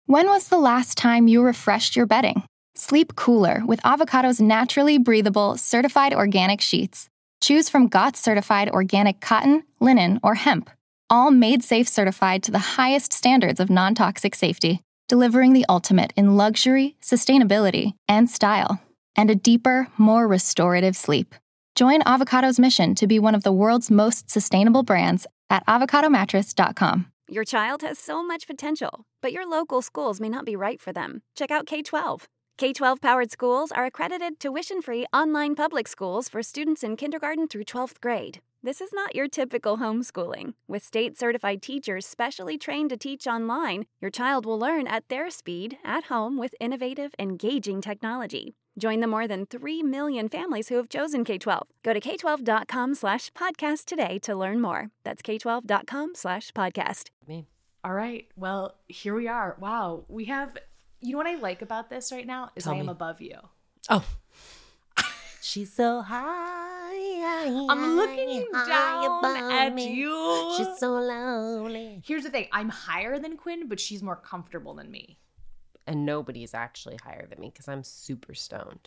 When was the last time you refreshed your bedding? Sleep cooler with Avocado's naturally breathable, certified organic sheets. Choose from GOTS certified organic cotton, linen, or hemp. All made safe certified to the highest standards of non-toxic safety, delivering the ultimate in luxury, sustainability, and style. And a deeper, more restorative sleep. Join Avocado's mission to be one of the world's most sustainable brands at avocadomattress.com. Your child has so much potential, but your local schools may not be right for them. Check out K-12. K-12 powered schools are accredited tuition-free online public schools for students in kindergarten through 12th grade. This is not your typical homeschooling. With state-certified teachers specially trained to teach online, your child will learn at their speed, at home, with innovative, engaging technology. Join the more than 3 million families who have chosen K-12. Go to k12.com/podcast today to learn more. That's k12.com/podcast. All right. Well, here we are. Wow. We have, you know what I like about this right now is I am above you. Oh. She's so high. I'm looking down at you. She's so lonely. Here's the thing. I'm higher than Quinn, but she's more comfortable than me. And nobody's actually higher than me because I'm super stoned.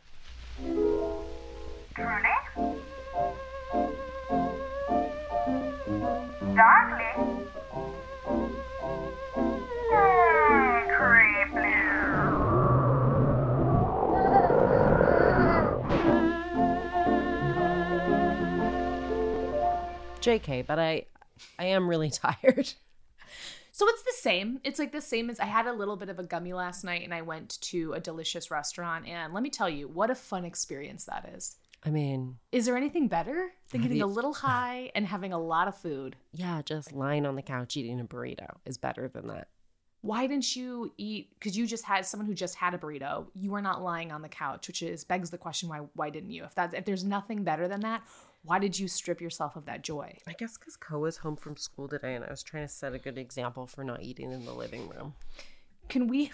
Truly? Darkly? Creepy. JK, but I am really tired. So it's the same. It's like the same as I had a little bit of a gummy last night and I went to a delicious restaurant. And let me tell you, what a fun experience that is. I mean, is there anything better than getting a little high and having a lot of food? Yeah, just lying on the couch eating a burrito is better than that. Why didn't you eat? Because you just had someone who just had a burrito. You were not lying on the couch, which begs the question, why didn't you? If there's nothing better than that, why did you strip yourself of that joy? I guess because Ko was home from school today and I was trying to set a good example for not eating in the living room. Can you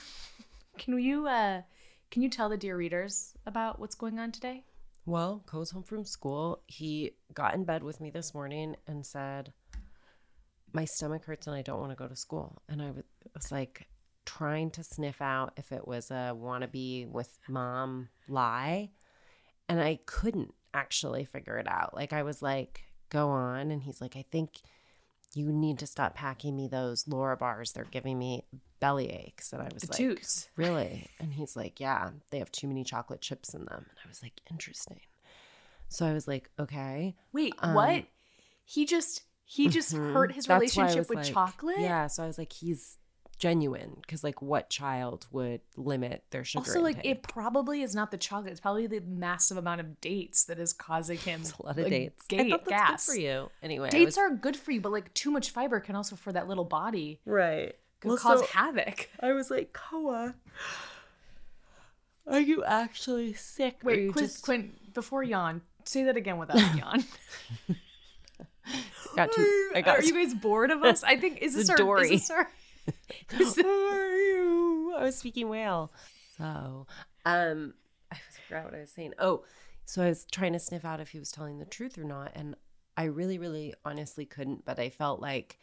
tell the dear readers about what's going on today? Well, Ko's home from school. He got in bed with me this morning and said, my stomach hurts and I don't want to go to school. And I was like trying to sniff out if it was a wannabe with mom lie. And I couldn't actually figure it out. Like I was like, go on. And he's like, I think you need to stop packing me those Laura bars. They're giving me belly aches. And I was like, really? And he's like, yeah, they have too many chocolate chips in them. And I was like, interesting. So I was like, okay. Wait, what? He just hurt his relationship with chocolate? Yeah. So I was like, he's genuine, because like what child would limit their sugar also like intake? it probably is not the chocolate, it's probably the massive amount of dates that is causing him a lot of dates. I thought that's gas good for you anyway. Dates are good for you, but like too much fiber can also, for that little body, right, could cause havoc. I was like, Koa, are you actually sick? Wait, Quinn, before yawn, say that again without a yawn. Are you guys bored of us? I think is this our Dory? How are you? I was speaking whale. So, I forgot what I was saying. Oh, so I was trying to sniff out if he was telling the truth or not, and I really, really, honestly couldn't. But I felt like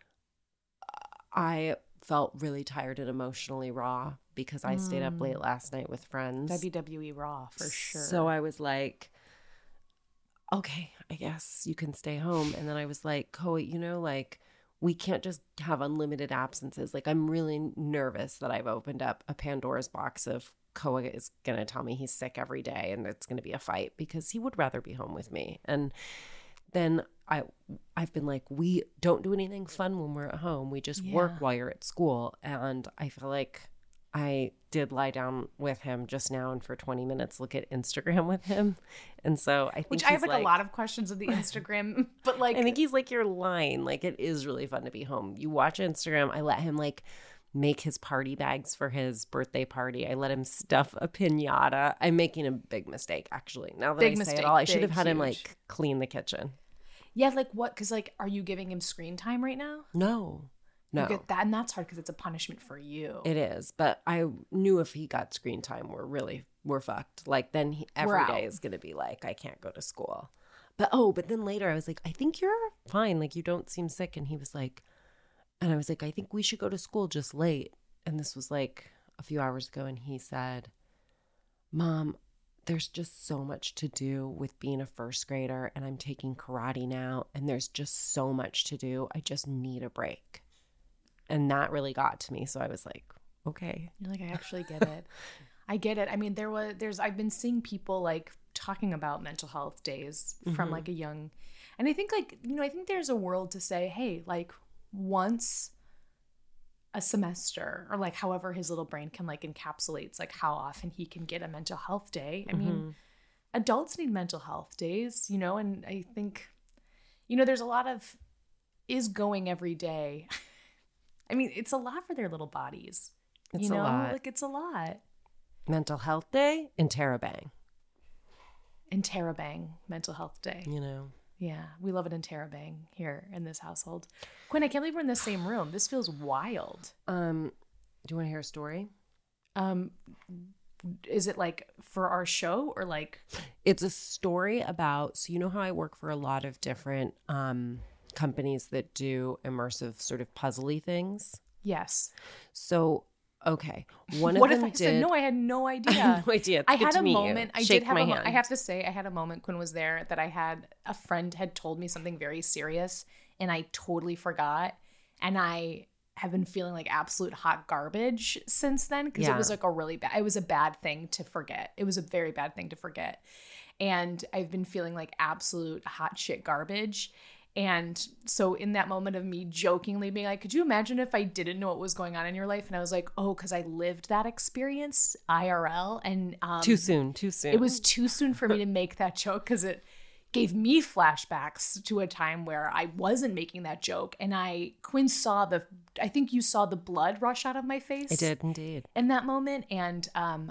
I felt really tired and emotionally raw because I stayed up late last night with friends. WWE Raw for sure. So I was like, okay, I guess you can stay home. And then I was like, Koa, like we can't just have unlimited absences. Like I'm really nervous that I've opened up a Pandora's box of Koa is going to tell me he's sick every day and it's going to be a fight because he would rather be home with me. And then I've been like, we don't do anything fun when we're at home. We just work while you're at school. And I feel like I did lie down with him just now and for 20 minutes look at Instagram with him. And so I think Which I have like a lot of questions of the Instagram, but like I think he's like, you're lying. Like it is really fun to be home. You watch Instagram. I let him like make his party bags for his birthday party. I let him stuff a piñata. I'm making a big mistake actually. Now that I say it all, I should have had him like clean the kitchen. Yeah, like what? Because like, are you giving him screen time right now? No. You get that, and that's hard because it's a punishment for you. It is, but I knew if he got screen time, we're fucked. Like then every day is gonna be like, I can't go to school. But then later I was like, I think you're fine. Like you don't seem sick. And he was like, and I was like, I think we should go to school just late. and this was like a few hours ago, and he said, Mom, there's just so much to do with being a first grader, and I'm taking karate now, and there's just so much to do. I just need a break. And that really got to me. So I was like, okay. You're like, I actually get it. I get it. I mean, I've been seeing people like talking about mental health days from like a young, and I think like, I think there's a world to say, hey, like once a semester, or like however his little brain can like encapsulates like how often he can get a mental health day. I mean, adults need mental health days, and I think, there's a lot of is going every day. I mean, it's a lot for their little bodies. It's a lot. Like it's a lot. Mental Health Day in Terabang. In Terabang, Mental Health Day. Yeah, we love it in Terabang here in this household. Quinn, I can't believe we're in the same room. This feels wild. Do you want to hear a story? Is it like for our show or like? It's a story about, so you know how I work for a lot of different companies that do immersive sort of puzzly things? Yes. So, okay. One what of if them I said, no, I had no idea. I had no idea. It's I good had to a meet moment. you. I Shake did have my a hand. I have to say, I had a moment, Quinn was there, that I had a friend had told me something very serious and I totally forgot. And I have been feeling like absolute hot garbage since then, because it was like it was a bad thing to forget. It was a very bad thing to forget. And I've been feeling like absolute hot shit garbage. And so in that moment of me jokingly being like, could you imagine if I didn't know what was going on in your life? And I was like, oh, because I lived that experience IRL. And Too soon. It was too soon for me to make that joke, because it gave me flashbacks to a time where I wasn't making that joke. And Quinn I think you saw the blood rush out of my face. I did indeed. In that moment. And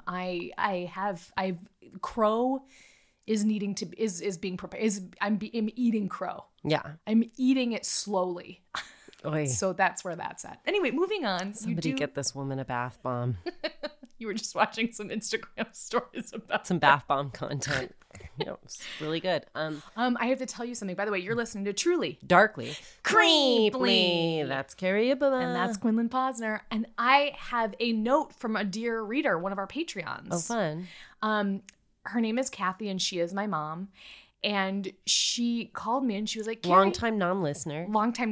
crow is being prepared. I'm eating crow. Yeah. I'm eating it slowly. Oy. So that's where that's at. Anyway, moving on. Somebody get this woman a bath bomb. You were just watching some Instagram stories about some bath bomb content. It's really good. I have to tell you something. By the way, you're listening to Truly Darkly Creeply. That's Carrie Abela. And that's Quinlan Posner. And I have a note from a dear reader, one of our Patreons. Oh, fun. Her name is Kathy, and she is my mom. And she called me and she was like, Long-time non-listener.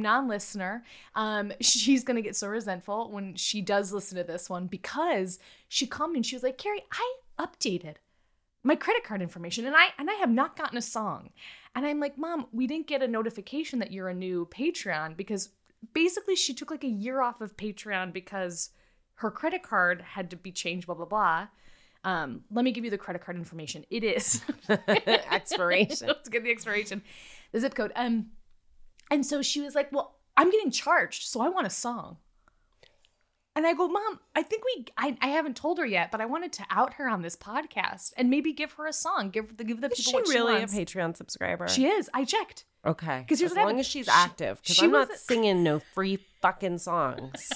She's going to get so resentful when she does listen to this one, because she called me and she was like, Carrie, I updated my credit card information and I have not gotten a song. And I'm like, Mom, we didn't get a notification that you're a new Patreon, because basically she took like a year off of Patreon because her credit card had to be changed, blah, blah, blah. Let me give you the credit card information. It is expiration. Let's get the expiration, the zip code. And so she was like, well, I'm getting charged, so I want a song. And I go, Mom, I think I haven't told her yet, but I wanted to out her on this podcast and maybe give her a song, give the people what she wants. Is she really a Patreon subscriber? She is. I checked. Okay. Because as long as she's active, because I'm not singing no free fucking songs.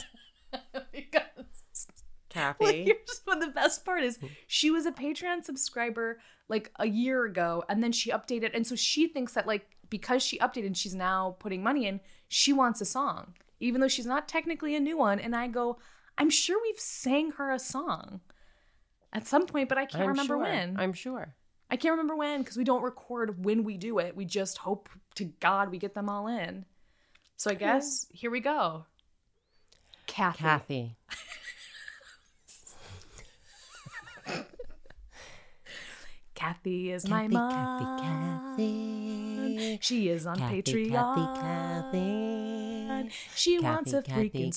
Kathy. Well, here's what the best part is. She was a Patreon subscriber like a year ago, and then she updated. And so she thinks that like because she updated, she's now putting money in, she wants a song, even though she's not technically a new one. And I go, I'm sure we've sang her a song at some point, but I can't remember when. I'm sure. I can't remember when, because we don't record when we do it. We just hope to God we get them all in. So I guess here we go. Kathy. Kathy is my mom. Kathy. She is on Patreon. Kathy. She wants a freaking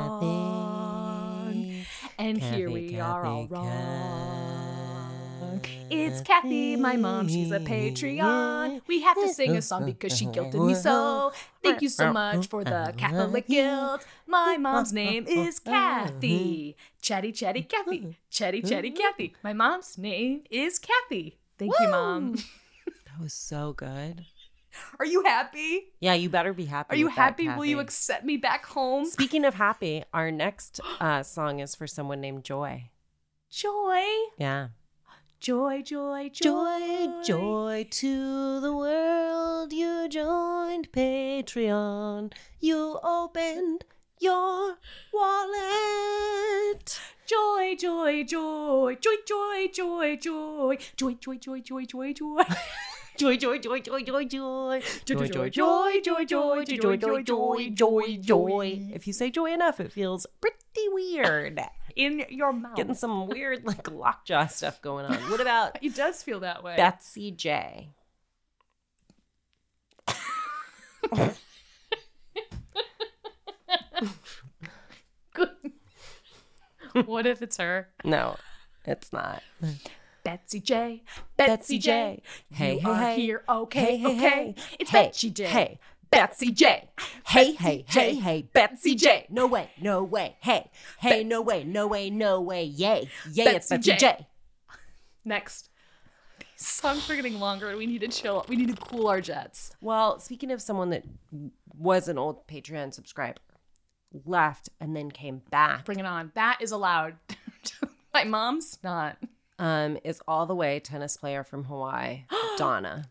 song. And here we are all wrong. It's Kathy, my mom. She's a Patreon. We have to sing a song because she guilted me so. Thank you so much for the Catholic guilt. My mom's name is Kathy. Chatty Kathy. Chatty Kathy. My mom's name is Kathy. Thank you, Mom. That was so good. Are you happy? Yeah, you better be happy. Are you with happy? That, Will you accept me back home? Speaking of happy, our next song is for someone named Joy. Joy? Yeah. Joy, joy, joy. Joy, joy to the world. You joined Patreon. You opened your wallet. Joy, joy, joy, joy, joy, joy, joy, joy, joy, joy, joy, joy, joy. Joy, joy, joy, joy, joy, joy. Joy, joy, joy, joy, joy, joy, joy, joy, joy, joy. If you say joy enough, it feels pretty weird. In your mouth. Getting some weird, like, lockjaw stuff going on. What about It does feel that way. Betsy J? What if it's her? No, it's not. Betsy J. Betsy J. Hey, You hey, are hey. here. Okay, Hey, hey, okay. hey. It's Hey, Betsy J. Hey, Betsy J. Hey, hey, J. hey, hey, Betsy J. No way, no way. Hey, hey, no way, no way, no way. Yay, yay, it's Betsy Betsy J. J. Next. These songs are getting longer. We need to chill. We need to cool our jets. Well, speaking of someone that was an old Patreon subscriber, left and then came back, Bring it on. That is allowed. My mom's not. is all the way tennis player from Hawaii, Donna.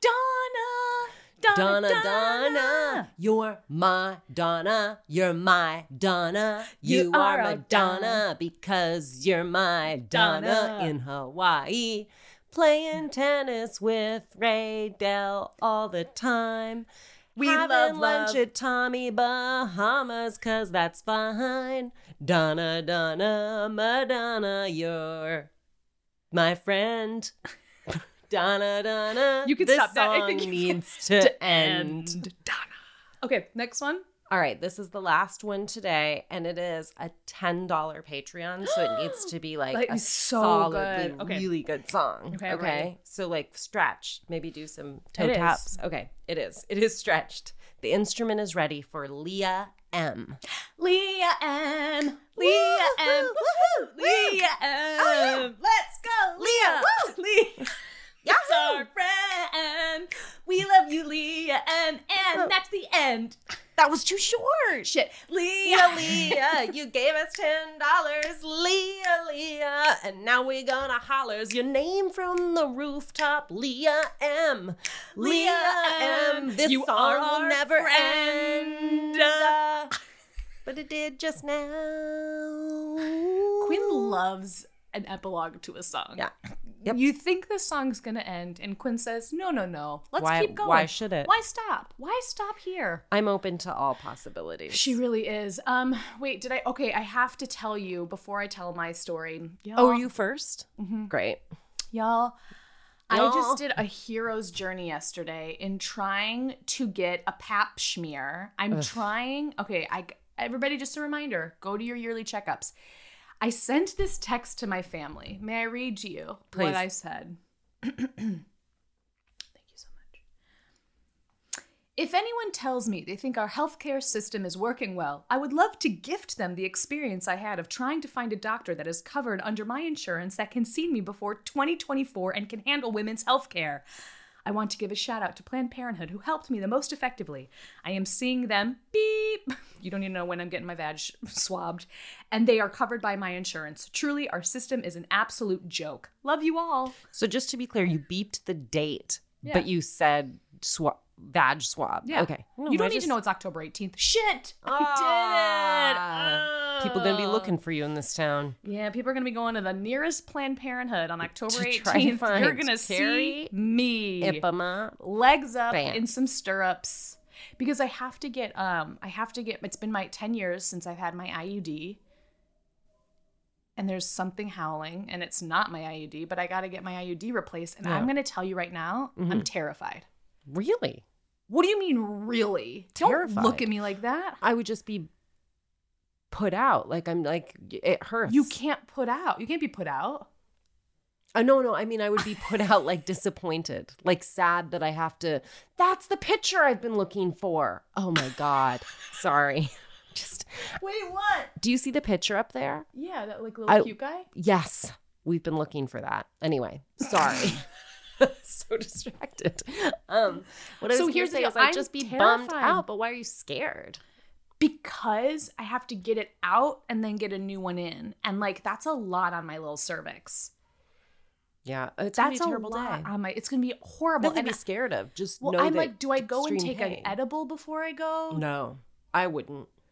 Donna. You're my Donna. You're my Donna. You are are my a Donna because you're my Donna Donna. in Hawaii. Playing tennis with Ray Dell all the time. We Having love lunch love. at Tommy Bahamas cause that's fine. Donna, Donna, Madonna, you're my friend. Donna, Donna. You can this stop that. I song think you needs to end. Donna. Okay, next one. All right, this is the last one today, and it is a $10 Patreon, so it needs to be like That a is so solidly, good. Okay. really good song. Okay, I'm ready. So like stretch, maybe do some toe It is. taps. Okay, it is. It is stretched. The instrument is ready for Leah M. Leah M. Leah M. Woohoo! Leah M. Let's go, Leah! Woo! Leah. Yahoo! It's our friend. We love you, Leah M. And that's the end. That was too short. Shit. Leah. Leah, you gave us $10. Leah, Leah, and now we're gonna hollers your name from the rooftop. Leah M. Leah M. This You song are will our never friend. end. But it did just now. Quinn loves an epilogue to a song. Yeah. Yep. You think the song's gonna end, and Quinn says, "No, no, no. Let's Why- keep going. why should it? Why stop? Why stop here?" I'm open to all possibilities. She really is. Wait, did I? Okay, I have to tell you before I tell my story. Oh, are you 1st? Mm-hmm. Great. Y'all, I Y'all. just did a hero's journey yesterday in trying to get a pap smear. I'm trying. Okay, everybody, just a reminder: go to your yearly checkups. I sent this text to my family. May I read to you Please. what I said? Thank you so much. If anyone tells me they think our healthcare system is working well, I would love to gift them the experience I had of trying to find a doctor that is covered under my insurance that can see me before 2024 and can handle women's healthcare. I want to give a shout out to Planned Parenthood, who helped me the most effectively. I am seeing them, beep. You don't even know when I'm getting my vag swabbed. And they are covered by my insurance. Truly, our system is an absolute joke. Love you all. So just to be clear, you beeped the date, Yeah. but you said vag swab. Yeah. Okay. You don't need to know it's October 18th. Shit! I did it! People going to be looking for you in this town. Yeah, people are going to be going to the nearest Planned Parenthood on October To try to 18th. find You're going to see Carrie me. Ipama. Legs up Bam. in some stirrups. Because I have to get, it's been my 10 years since I've had my IUD. And there's something howling, and it's not my IUD, but I got to get my IUD replaced. And Yeah. I'm going to tell you right now, I'm terrified. Really? What do you mean, really? Terrified. Don't look at me like that. I would just be put out. Like, I'm like, it hurts. You can't put out. You can't be put out. No. I mean, I would be put out like disappointed, like sad that I have to. That's the picture I've been looking for. Oh my God. Sorry. Just Wait, what? do you see the picture up there? Yeah, that like little cute guy. Yes. We've been looking for that. Anyway, sorry. So distracted. What I So was here's here's the say deal. is I'd I'm just be bummed terrified. out. But why are you scared? Because I have to get it out and then get a new one in. And like that's a lot on my little cervix. Yeah, it's That's gonna be a terrible lot day. on my it's gonna be horrible. Nothing to And be scared of. Just well, know I'm that like, do I go and extreme take pain. an edible before I go? No, I wouldn't.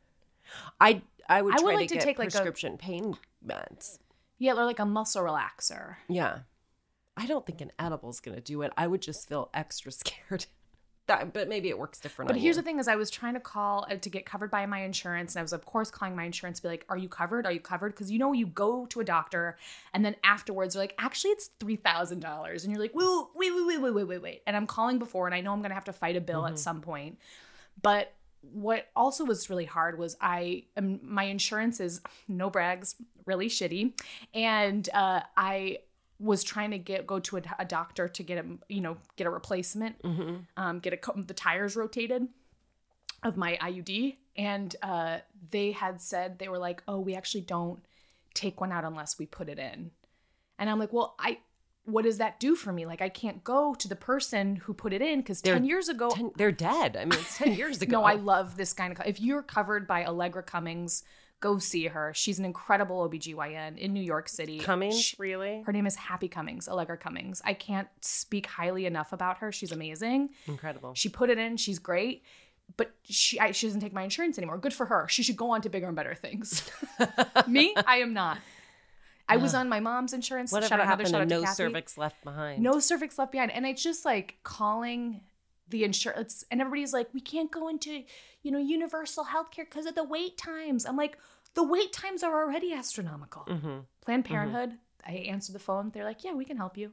I would try like to to get take, like, a- prescription pain meds. Yeah, or like a muscle relaxer. Yeah. I don't think an edible is going to do it. I would just feel extra scared. But maybe it works different. But here's the thing is I was trying to call to get covered by my insurance. And I was, of course, calling my insurance to be like, are you covered? Are you covered? Because, you know, you go to a doctor and then afterwards they're like, actually, it's $3,000. And you're like, whoa, wait. And I'm calling before and I know I'm going to have to fight a bill at some point. But what also was really hard was my insurance is, no brags, really shitty. And I was trying to go to a doctor to get a replacement, get the tires rotated of my IUD. And they had said, they were like, oh, we actually don't take one out unless we put it in. And I'm like, well, what does that do for me? Like, I can't go to the person who put it in because 10 years ago. They're dead. I mean, it's 10 years ago. No, I love this gynecology. If you're covered by Allegra Cummings, go see her. She's an incredible OBGYN in New York City. Cummings, really? Her name is Happy Cummings, Allegra Cummings. I can't speak highly enough about her. She's amazing. Incredible. She put it in. She's great. But she doesn't take my insurance anymore. Good for her. She should go on to bigger and better things. Me? I am not. I was on my mom's insurance. Whatever happened to No Kathy. Cervix Left Behind? No cervix left behind. And it's just like calling the insurance, and everybody's like, we can't go into, universal healthcare because of the wait times. I'm like, the wait times are already astronomical. Planned Parenthood, I answered the phone. They're like, yeah, we can help you.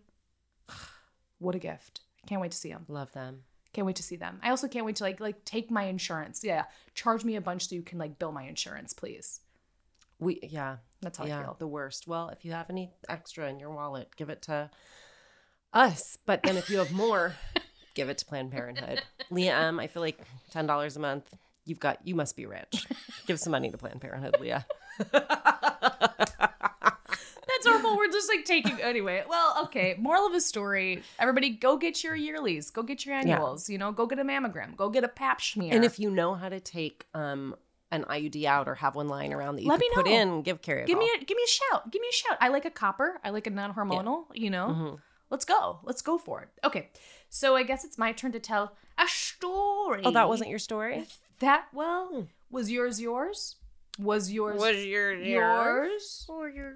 What a gift. I can't wait to see them. Love them. Can't wait to see them. I also can't wait to like take my insurance. Yeah. Charge me a bunch so you can like bill my insurance, please. That's how I feel. The worst. Well, if you have any extra in your wallet, give it to us. But then if you have more, give it to Planned Parenthood. Leah M., I feel like $10 a month. You must be rich. Give some money to Planned Parenthood, Leah. That's horrible. We're just like taking anyway. Well, okay. Moral of the story: everybody, go get your yearlies. Go get your annuals. Go get a mammogram. Go get a Pap smear. And if you know how to take an IUD out or have one lying around that you Let can me put know. in, give Carrie a give call. me a shout. Give me a shout. I like a copper. I like a non-hormonal. Let's go. Let's go for it. Okay. So I guess it's my turn to tell a story. Oh, that wasn't your story? Was yours yours? Was yours yours?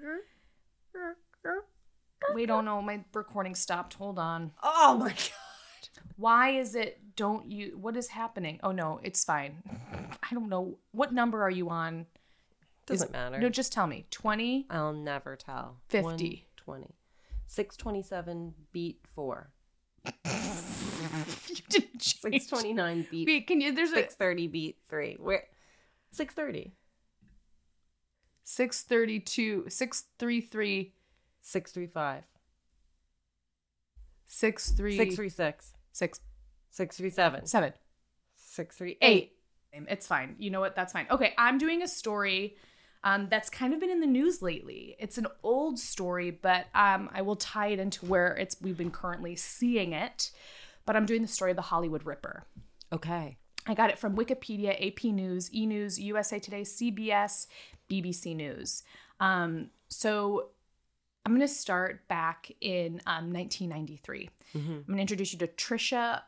Wait, oh no, my recording stopped. Hold on. Oh my God. Why is it what is happening? Oh no, it's fine. I don't know. What number are you on? Doesn't matter. No, just tell me. 20? I'll never tell. 50. 120. 627 beat 4. You didn't change. 629 beat. Wait, can you? There's 630 beat 3. Where? 630. 632, 633, 635. 636, 637. 7, 638. 8. It's fine. You know what? That's fine. Okay, I'm doing a story that's kind of been in the news lately. It's an old story, but I will tie it into where we've been currently seeing it. But I'm doing the story of the Hollywood Ripper. Okay. I got it from Wikipedia, AP News, E! News, USA Today, CBS, BBC News. So I'm going to start back in 1993. I'm going to introduce you to Trisha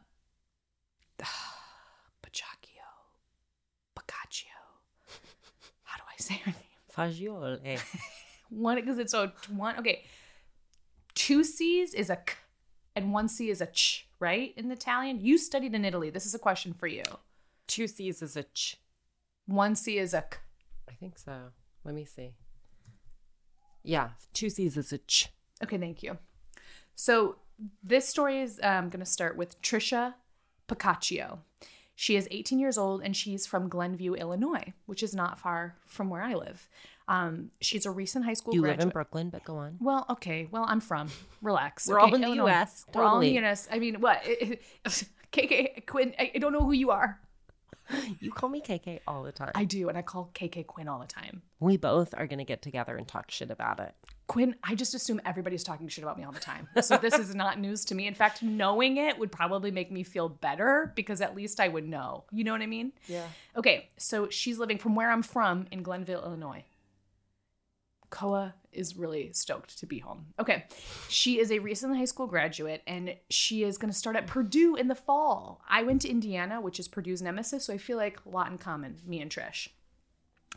Pacaccio. How do I say her name? Fagioli. One, because it's one. Okay. 2 C's is a K and 1 C is a Ch, right? In Italian. You studied in Italy. This is a question for you. 2 C's is a Ch. 1 C is a K. I think so. Let me see. Yeah, 2 C's is a Ch. Okay, thank you. So this story is going to start with Trisha Pacaccio. She is 18 years old and she's from Glenview, Illinois, which is not far from where I live. She's a recent high school graduate. You live in Brooklyn, but go on. Well, okay. Well, I'm from. Relax. We're all in the U.S. We're all in the U.S. I mean, what? KK Quinn, I don't know who you are. You call me KK all the time. I do, and I call KK Quinn all the time. We both are going to get together and talk shit about it. Quinn, I just assume everybody's talking shit about me all the time. So this is not news to me. In fact, knowing it would probably make me feel better because at least I would know. You know what I mean? Yeah. Okay, so she's living from where I'm from in Glenville, Illinois. Koa is really stoked to be home. Okay, she is a recent high school graduate and she is going to start at Purdue in the fall. I went to Indiana, which is Purdue's nemesis, so I feel like a lot in common, me and Trish.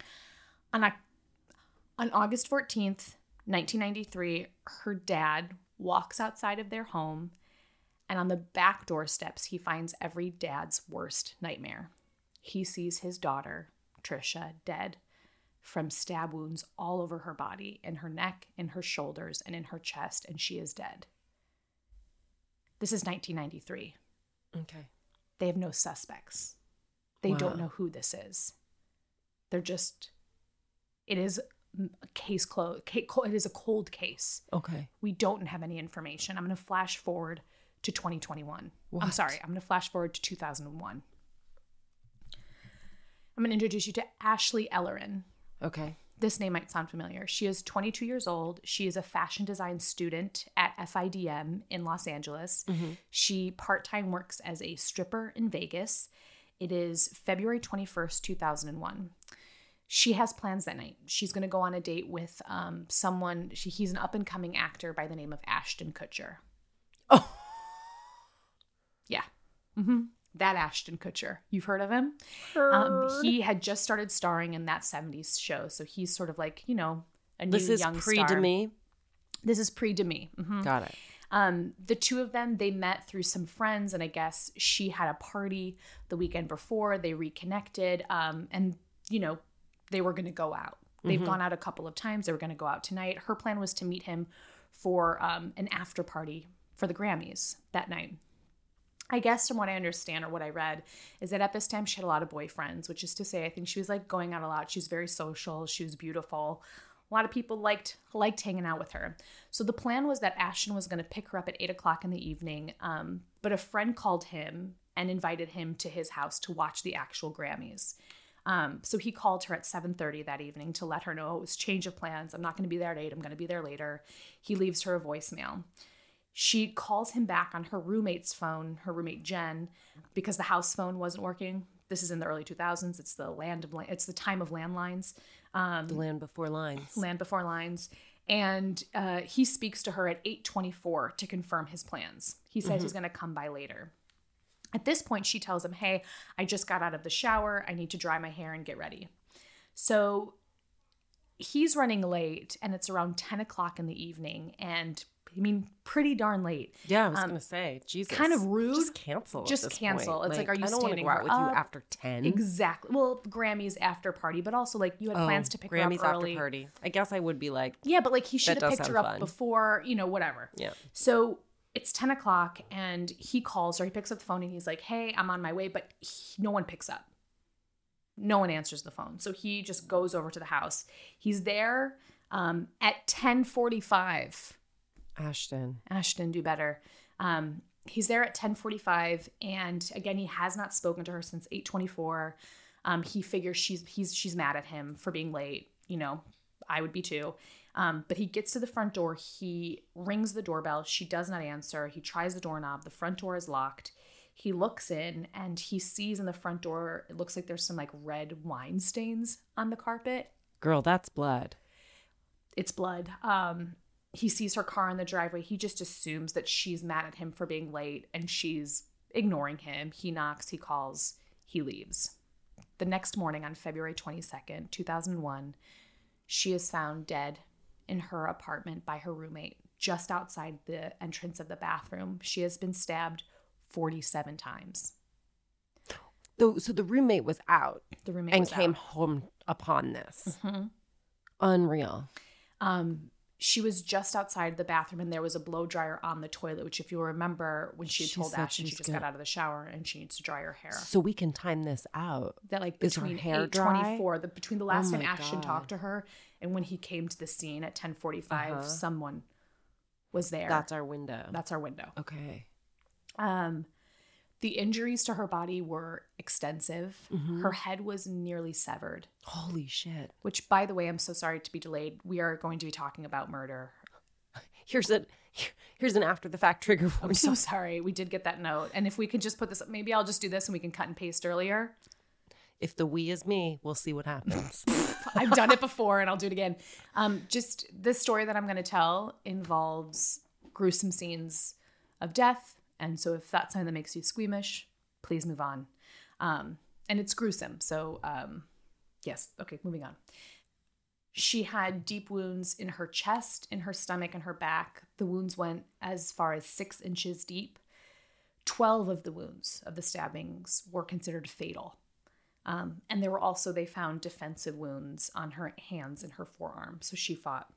On August 14th, 1993, her dad walks outside of their home, and on the back doorsteps, he finds every dad's worst nightmare. He sees his daughter, Trisha, dead from stab wounds all over her body, in her neck, in her shoulders, and in her chest, and she is dead. This is 1993. Okay. They have no suspects. They don't know who this is. They're just, it is a case closed. It is a cold case. Okay. We don't have any information. I'm going to flash forward to 2021. What? I'm sorry. I'm going to flash forward to 2001. I'm going to introduce you to Ashley Ellerin. Okay. This name might sound familiar. She is 22 years old. She is a fashion design student at FIDM in Los Angeles. Mm-hmm. She part-time works as a stripper in Vegas. It is February 21st, 2001. She has plans that night. She's going to go on a date with someone. He's an up-and-coming actor by the name of Ashton Kutcher. Oh. Yeah. Mm-hmm. That Ashton Kutcher. You've heard of him? He had just started starring in That 70s Show. So he's sort of like, a new young star. This is pre-Demi? This is pre-Demi. Mm-hmm. Got it. The two of them, they met through some friends, and I guess she had a party the weekend before. They reconnected, and, they were going to go out. They've gone out a couple of times. They were going to go out tonight. Her plan was to meet him for an after party for the Grammys that night. I guess from what I understand or what I read is that at this time she had a lot of boyfriends, which is to say I think she was like going out a lot. She was very social. She was beautiful. A lot of people liked hanging out with her. So the plan was that Ashton was going to pick her up at 8:00 in the evening. But a friend called him and invited him to his house to watch the actual Grammys. So he called her at 7:30 that evening to let her know it was change of plans. I'm not going to be there at 8. I'm going to be there later. He leaves her a voicemail. She calls him back on her roommate's phone, her roommate Jen, because the house phone wasn't working. This is in the early 2000s. It's the time of landlines. The land before lines. Land before lines. And he speaks to her at 8:24 to confirm his plans. He says he's going to come by later. At this point, she tells him, hey, I just got out of the shower. I need to dry my hair and get ready. So he's running late, and it's around 10:00 in the evening. And pretty darn late. Yeah, I was going to say, Jesus. Kind of rude. Just cancel. Just cancel. Point. It's like, are you I don't standing want to go out with up? you after 10. Exactly. Well, Grammys after party, but also like you had plans to pick her up early. Grammys after party. I guess I would be like, yeah, but like he should have picked her up fun. before, whatever. Yeah. So it's 10:00 and he calls her. He picks up the phone and he's like, hey, I'm on my way, but no one picks up. No one answers the phone. So he just goes over to the house. He's there at 10:45. Ashton, do better. He's there at 10:45, and again, he has not spoken to her since 8:24. He figures she's mad at him for being late. I would be too. But he gets to the front door. He rings the doorbell. She does not answer. He tries the doorknob. The front door is locked. He looks in, and he sees in the front door, it looks like there's some like red wine stains on the carpet. Girl, that's blood. It's blood. He sees her car in the driveway. He just assumes that she's mad at him for being late and she's ignoring him. He knocks, he calls, he leaves. The next morning on February 22nd, 2001, she is found dead in her apartment by her roommate just outside the entrance of the bathroom. She has been stabbed 47 times. So the roommate was out. The roommate was came out. home upon this. Mm-hmm. Unreal. She was just outside the bathroom, and there was a blow dryer on the toilet, which if you'll remember when she had told Ashton she just got out of the shower and she needs to dry her hair. So we can time this out. That like between 8:24, between the last time Ashton talked to her and when he came to the scene at 10:45, someone was there. That's our window. Okay. Okay. The injuries to her body were extensive. Mm-hmm. Her head was nearly severed. Holy shit. Which, by the way, I'm so sorry to be delayed. We are going to be talking about murder. Here's an after the fact trigger for you. I'm so sorry. We did get that note. And if we could just put this, maybe I'll just do this and we can cut and paste earlier. If the we is me, we'll see what happens. I've done it before and I'll do it again. Just this story that I'm going to tell involves gruesome scenes of death. And so if that's something that makes you squeamish, please move on. And it's gruesome. So yes. Okay, moving on. She had deep wounds in her chest, in her stomach, and her back. The wounds went as far as 6 inches deep. 12 of the wounds of the stabbings were considered fatal. And there were also, they found defensive wounds on her hands and her forearm. So she fought.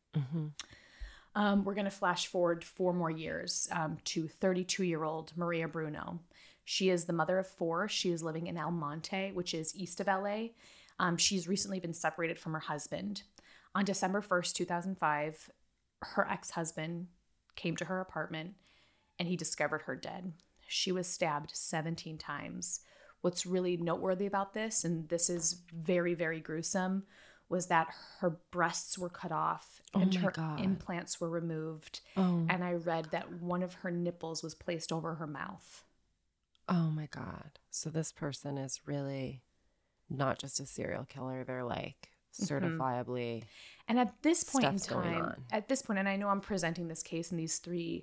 We're going to flash forward 4 more years to 32-year-old Maria Bruno. She is the mother of 4. She is living in El Monte, which is east of LA. She's recently been separated from her husband. On December 1st, 2005, her ex-husband came to her apartment and he discovered her dead. She was stabbed 17 times. What's really noteworthy about this, and this is very, very gruesome, was that her breasts were cut off and her implants were removed. And I read that one of her nipples was placed over her mouth. Oh my God. So this person is really not just a serial killer. They're like certifiably. And at this point in time, and I know I'm presenting this case in these three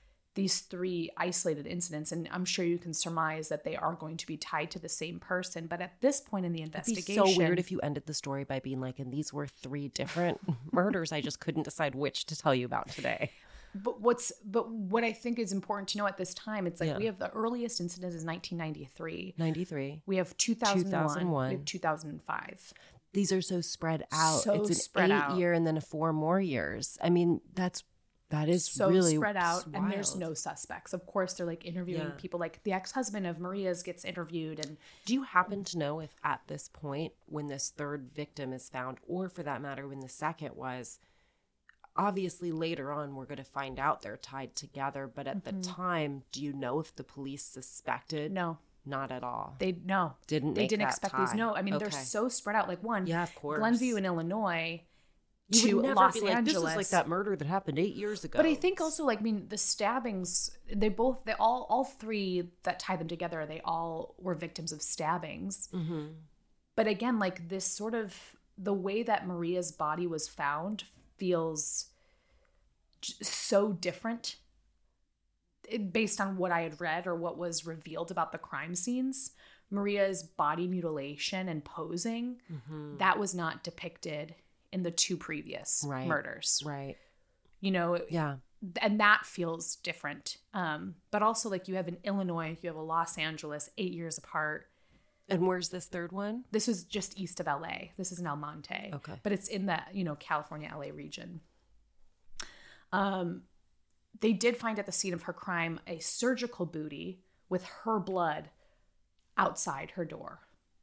isolated incidents, and I'm sure you can surmise that they are going to be tied to the same person. But at this point in the investigation, it'd be so weird if you ended the story by being like, and these were 3 different murders. I just couldn't decide which to tell you about today. But what I think is important to know at this time, it's like we have the earliest incident is 1993. We have 2001. We have 2005. These are so spread out. So it's an spread 8-year and then 4 more years. I mean, that is so really spread out, wild. and there's no suspects. Of course, they're like interviewing people. Like the ex-husband of Maria's gets interviewed. And do you happen to know if at this point, when this 3rd victim is found, or for that matter, when the 2nd was, obviously later on we're going to find out they're tied together, but at the time, do you know if the police suspected? No. Not at all. They didn't expect tie. these. No, I mean they're so spread out. Like of course, Glenview in Illinois. You would never Los be like, Angeles. this is like that murder that happened 8 years ago. But I think also, like, I mean, the stabbings, all 3 that tie them together, they all were victims of stabbings. But again, like this sort of, the way that Maria's body was found feels so different based on what I had read or what was revealed about the crime scenes. Maria's body mutilation and posing, that was not depicted in the 2 previous murders. Right. You know? Yeah. And that feels different. But also, like, you have in Illinois, you have a Los Angeles, 8 years apart. And where's this 3rd one? This was just east of LA. This is in El Monte. Okay. But it's in the, California, LA region. They did find at the scene of her crime a surgical booty with her blood outside her door.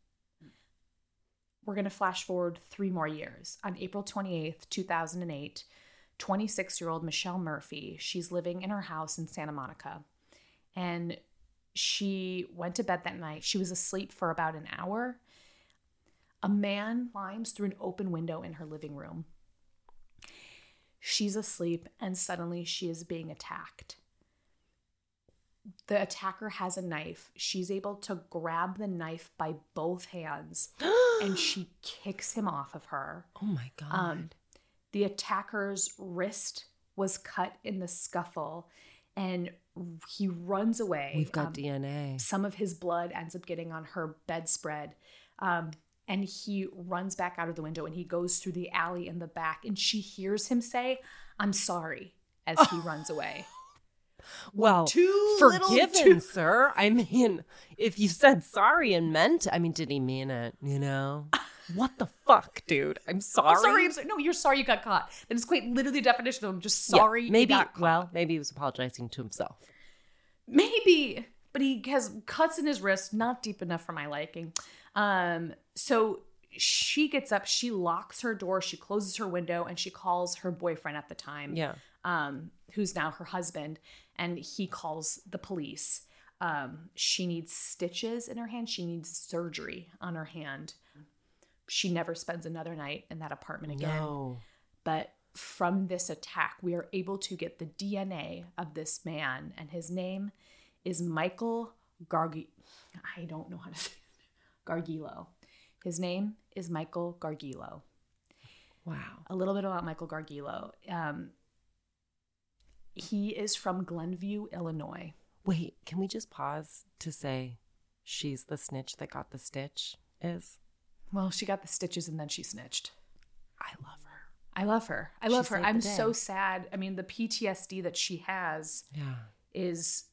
We're going to flash forward 3 more years. On April 28th, 2008, 26-year-old Michelle Murphy, she's living in her house in Santa Monica. And she went to bed that night. She was asleep for about an hour. A man climbs through an open window in her living room. She's asleep, and suddenly she is being attacked. The attacker has a knife. She's able to grab the knife by both hands, and she kicks him off of her. Oh my God. The attacker's wrist was cut in the scuffle, and he runs away. We've got DNA. Some of his blood ends up getting on her bedspread. And he runs back out of the window, and he goes through the alley in the back, and she hears him say, "I'm sorry," as he runs away. Well, forgiven, sir. I mean, if you said sorry and meant, did he mean it, What the fuck, dude? I'm sorry. I'm sorry. No, you're sorry you got caught. That is quite literally the definition of I'm just sorry maybe, you got caught. Well, maybe he was apologizing to himself. Maybe, but he has cuts in his wrist, not deep enough for my liking. So she gets up, she locks her door, she closes her window, and she calls her boyfriend at the time. Yeah. Who's now her husband, and he calls the police. She needs stitches in her hand. She needs surgery on her hand. She never spends another night in that apartment again. No. But from this attack, we are able to get the DNA of this man, and his name is Michael I don't know how to say it. Gargillo. His name is Michael Gargillo. Wow. A little bit about Michael Gargillo. He is from Glenview, Illinois. Wait, can we just pause to say she's the snitch that got the stitch is? Well, she got the stitches and then she snitched. I love her. I love her. I love She her. saved the I'm day. so sad. I mean, the PTSD that she has is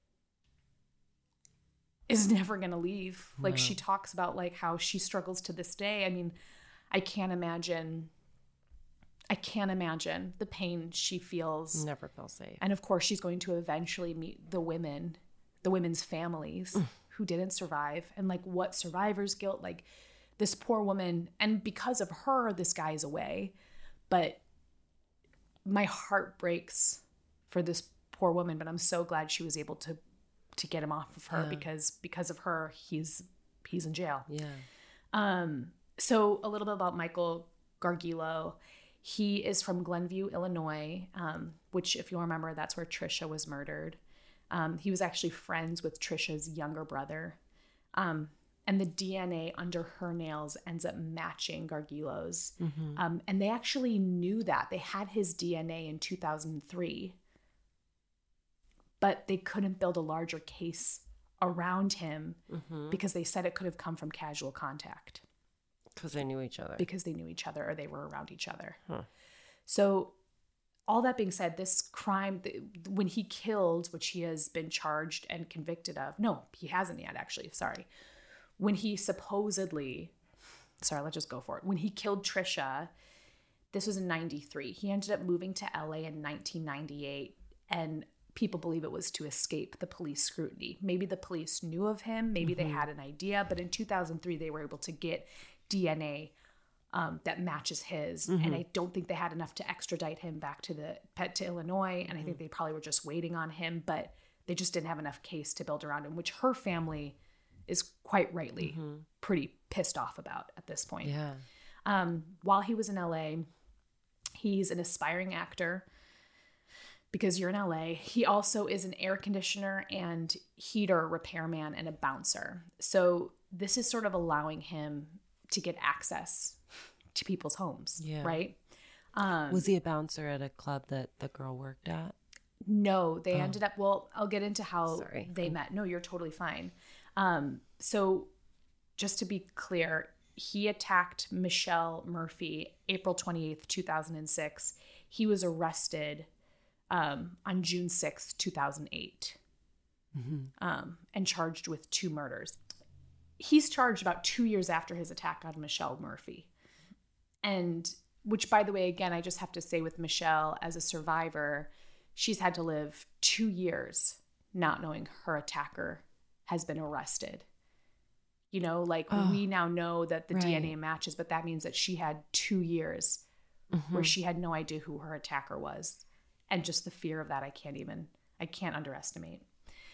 never going to leave. Like, she talks about like how she struggles to this day. I mean, I can't imagine the pain she feels. Never feel safe. And of course, she's going to eventually meet the women's families who didn't survive, and like what survivor's guilt, like this poor woman. And because of her, this guy's away. But my heart breaks for this poor woman, but I'm so glad she was able to get him off of her, because of her, he's in jail. Yeah. So a little bit about Michael Gargillo. He is from Glenview, Illinois, which, if you'll remember, that's where Trisha was murdered. He was actually friends with Trisha's younger brother. And the DNA under her nails ends up matching Gargillo's. And they actually knew that. They had his DNA in 2003. But they couldn't build a larger case around him because they said it could have come from casual contact. Because they knew each other. Because they knew each other, or they were around each other. So all that being said, this crime, when he killed, which he has been charged and convicted of. No, he hasn't yet, actually. Sorry. When he supposedly, let's just go for it. When he killed Trisha, this was in 93. He ended up moving to LA in 1998, and people believe it was to escape the police scrutiny. Maybe the police knew of him. Maybe they had an idea. But in 2003, they were able to get DNA that matches his. And I don't think they had enough to extradite him back to Illinois. And I think they probably were just waiting on him, but they just didn't have enough case to build around him, which her family is quite rightly pretty pissed off about at this point. Yeah. While he was in LA, he's an aspiring actor. Because you're in LA, he also is an air conditioner and heater repairman and a bouncer. So this is sort of allowing him to get access to people's homes, right? Was he a bouncer at a club that the girl worked at? No, they ended up, well, I'll get into how they met. No, you're totally fine. So just to be clear, he attacked Michelle Murphy April 28th, 2006. He was arrested on June 6th, 2008, and charged with 2 murders. He's charged about 2 years after his attack on Michelle Murphy. And which, by the way, again, I just have to say with Michelle, as a survivor, she's had to live 2 years not knowing her attacker has been arrested. You know, like we now know that the DNA matches, but that means that she had 2 years where she had no idea who her attacker was. And just the fear of that, I can't underestimate.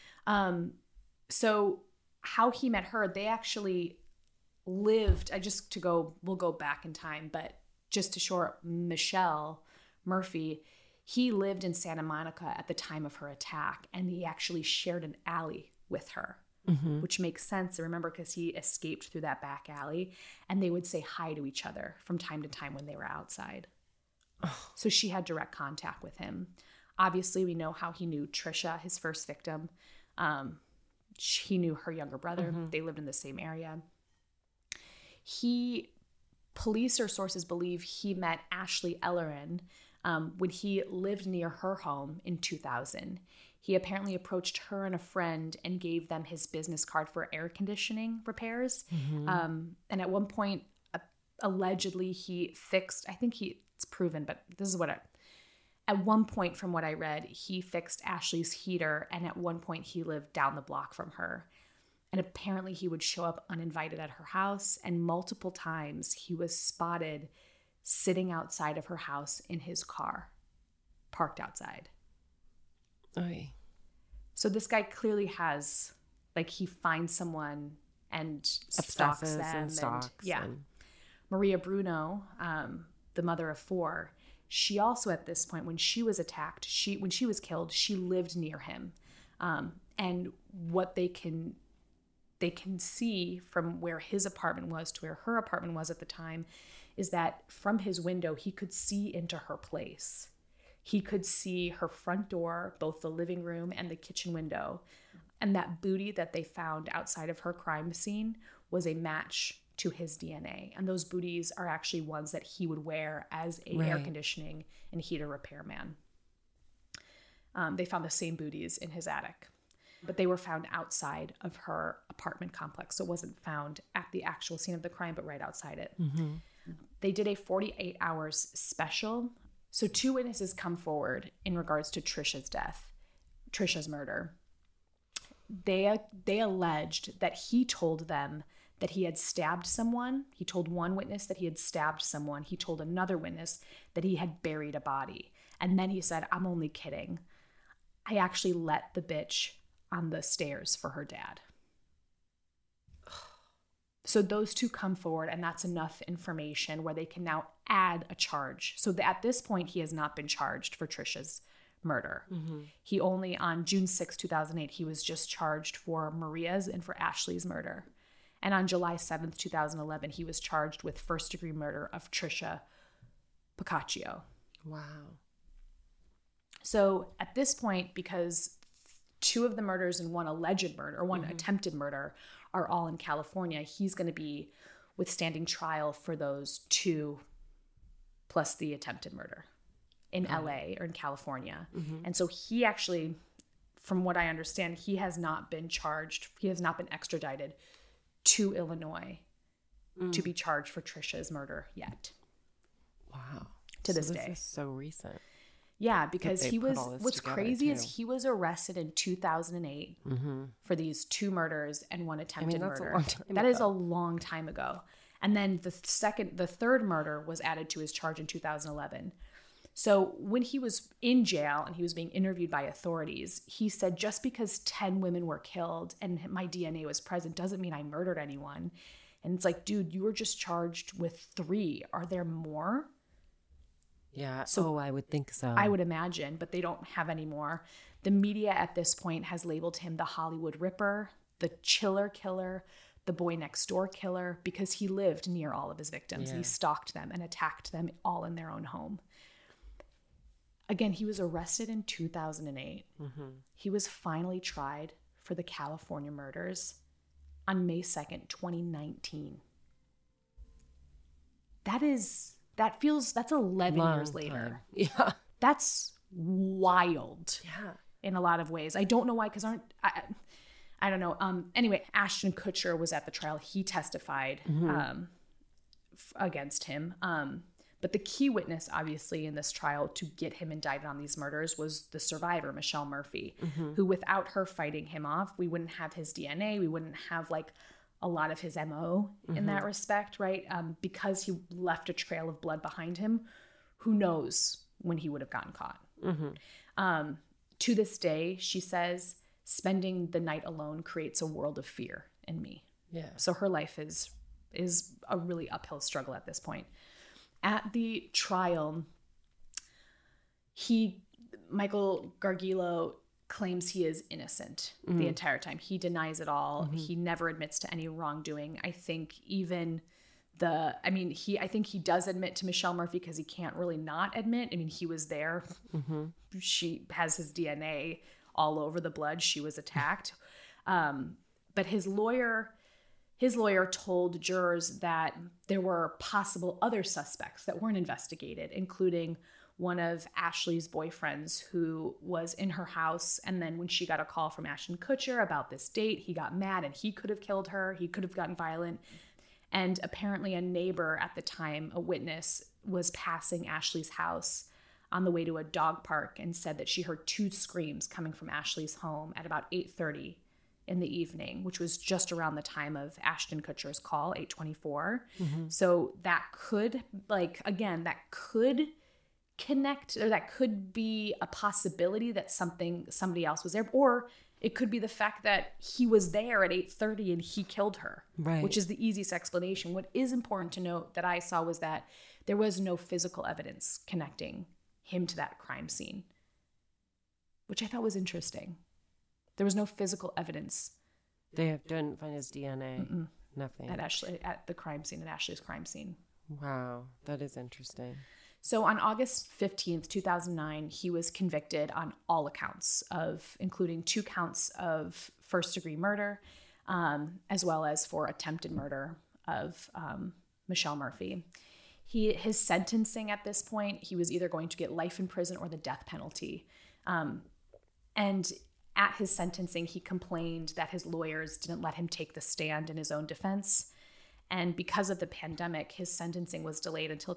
So how he met her, they actually lived, we'll go back in time, but just to short Michelle Murphy, he lived in Santa Monica at the time of her attack, and he actually shared an alley with her, which makes sense. Remember, because he escaped through that back alley, and they would say hi to each other from time to time when they were outside. So she had direct contact with him. Obviously, we know how he knew Trisha, his first victim. He knew her younger brother. They lived in the same area. Police or sources believe he met Ashley Ellerin when he lived near her home in 2000. He apparently approached her and a friend and gave them his business card for air conditioning repairs. And at one point, allegedly, he fixed, it's proven, but this is at one point from what I read, he fixed Ashley's heater, and at one point he lived down the block from her. And apparently he would show up uninvited at her house, and multiple times he was spotted sitting outside of her house in his car, parked outside. Oy. So this guy clearly has, like, he finds someone and stalks them. And stalks. Maria Bruno, the mother of 4, she also at this point, when she was attacked, when she was killed, she lived near him. And what they can see from where his apartment was to where her apartment was at the time is that from his window, he could see into her place. He could see her front door, both the living room and the kitchen window. And that booty that they found outside of her crime scene was a match to his DNA. And those booties are actually ones that he would wear as a air conditioning and heater repairman. They found the same booties in his attic, but they were found outside of her apartment complex. So it wasn't found at the actual scene of the crime, but right outside it. They did a 48 hours special. So 2 witnesses come forward in regards to Trisha's murder. They alleged that he told them that he had stabbed someone. He told one witness that he had stabbed someone. He told another witness that he had buried a body. And then he said, I'm only kidding. I actually let the bitch on the stairs for her dad. So those 2 come forward, and that's enough information where they can now add a charge. So at this point, he has not been charged for Trisha's murder. He only, on June 6, 2008, he was just charged for Maria's and for Ashley's murder. And on July 7th, 2011, he was charged with first-degree murder of Trisha Pacaccio. Wow. So at this point, because 2 of the murders and 1 alleged murder, or 1 attempted murder, are all in California, he's going to be withstanding trial for those 2 plus the attempted murder in LA or in California. And so he actually, from what I understand, he has not been charged. He has not been extradited to Illinois to be charged for Trisha's murder yet. Wow. To this day. This is so recent. Yeah, because they he put was, all this what's together, crazy too. is he was arrested in 2008 for these 2 murders and 1 attempted that's a murder. long time That is ago. a long time ago. And then the 3rd murder was added to his charge in 2011. So when he was in jail and he was being interviewed by authorities, he said, just because 10 women were killed and my DNA was present doesn't mean I murdered anyone. And it's like, dude, you were just charged with 3. Are there more? Yeah. So I would think so. I would imagine, but they don't have any more. The media at this point has labeled him the Hollywood Ripper, the Chiller Killer, the Boy Next Door Killer, because he lived near all of his victims. Yeah. He stalked them and attacked them all in their own home. Again, he was arrested in 2008. He was finally tried for the California murders on May 2nd, 2019. That's 11 years later. Time. Yeah. That's wild. Yeah. In a lot of ways. I don't know why, because I don't know. Anyway, Ashton Kutcher was at the trial. He testified against him. But the key witness, obviously, in this trial to get him indicted on these murders was the survivor, Michelle Murphy, who, without her fighting him off, we wouldn't have his DNA. We wouldn't have like a lot of his MO in that respect, right? Because he left a trail of blood behind him. Who knows when he would have gotten caught? To this day, she says, spending the night alone creates a world of fear in me. Yeah. So her life is a really uphill struggle at this point. At the trial, Michael Gargiulo claims he is innocent the entire time. He denies it all. He never admits to any wrongdoing. I think even I think he does admit to Michelle Murphy because he can't really not admit. I mean, he was there. She has his DNA all over the blood. She was attacked. But his lawyer told jurors that there were possible other suspects that weren't investigated, including one of Ashley's boyfriends who was in her house. And then when she got a call from Ashton Kutcher about this date, he got mad and he could have killed her. He could have gotten violent. And apparently a neighbor at the time, a witness, was passing Ashley's house on the way to a dog park and said that she heard 2 screams coming from Ashley's home at about 8:30 in the evening, which was just around the time of Ashton Kutcher's call, 8:24. So that could, that could connect, or that could be a possibility that somebody else was there, or it could be the fact that he was there at 8:30 and he killed her, right? Which is the easiest explanation. What is important to note that I saw was that there was no physical evidence connecting him to that crime scene, which I thought was interesting. There was no physical evidence. They didn't find his DNA. Nothing. At the crime scene, at Ashley's crime scene. Wow, that is interesting. So on August 15th, 2009, he was convicted on all accounts including 2 counts of first-degree murder, as well as for attempted murder of Michelle Murphy. His sentencing at this point, he was either going to get life in prison or the death penalty. And at his sentencing, he complained that his lawyers didn't let him take the stand in his own defense. And because of the pandemic, his sentencing was delayed until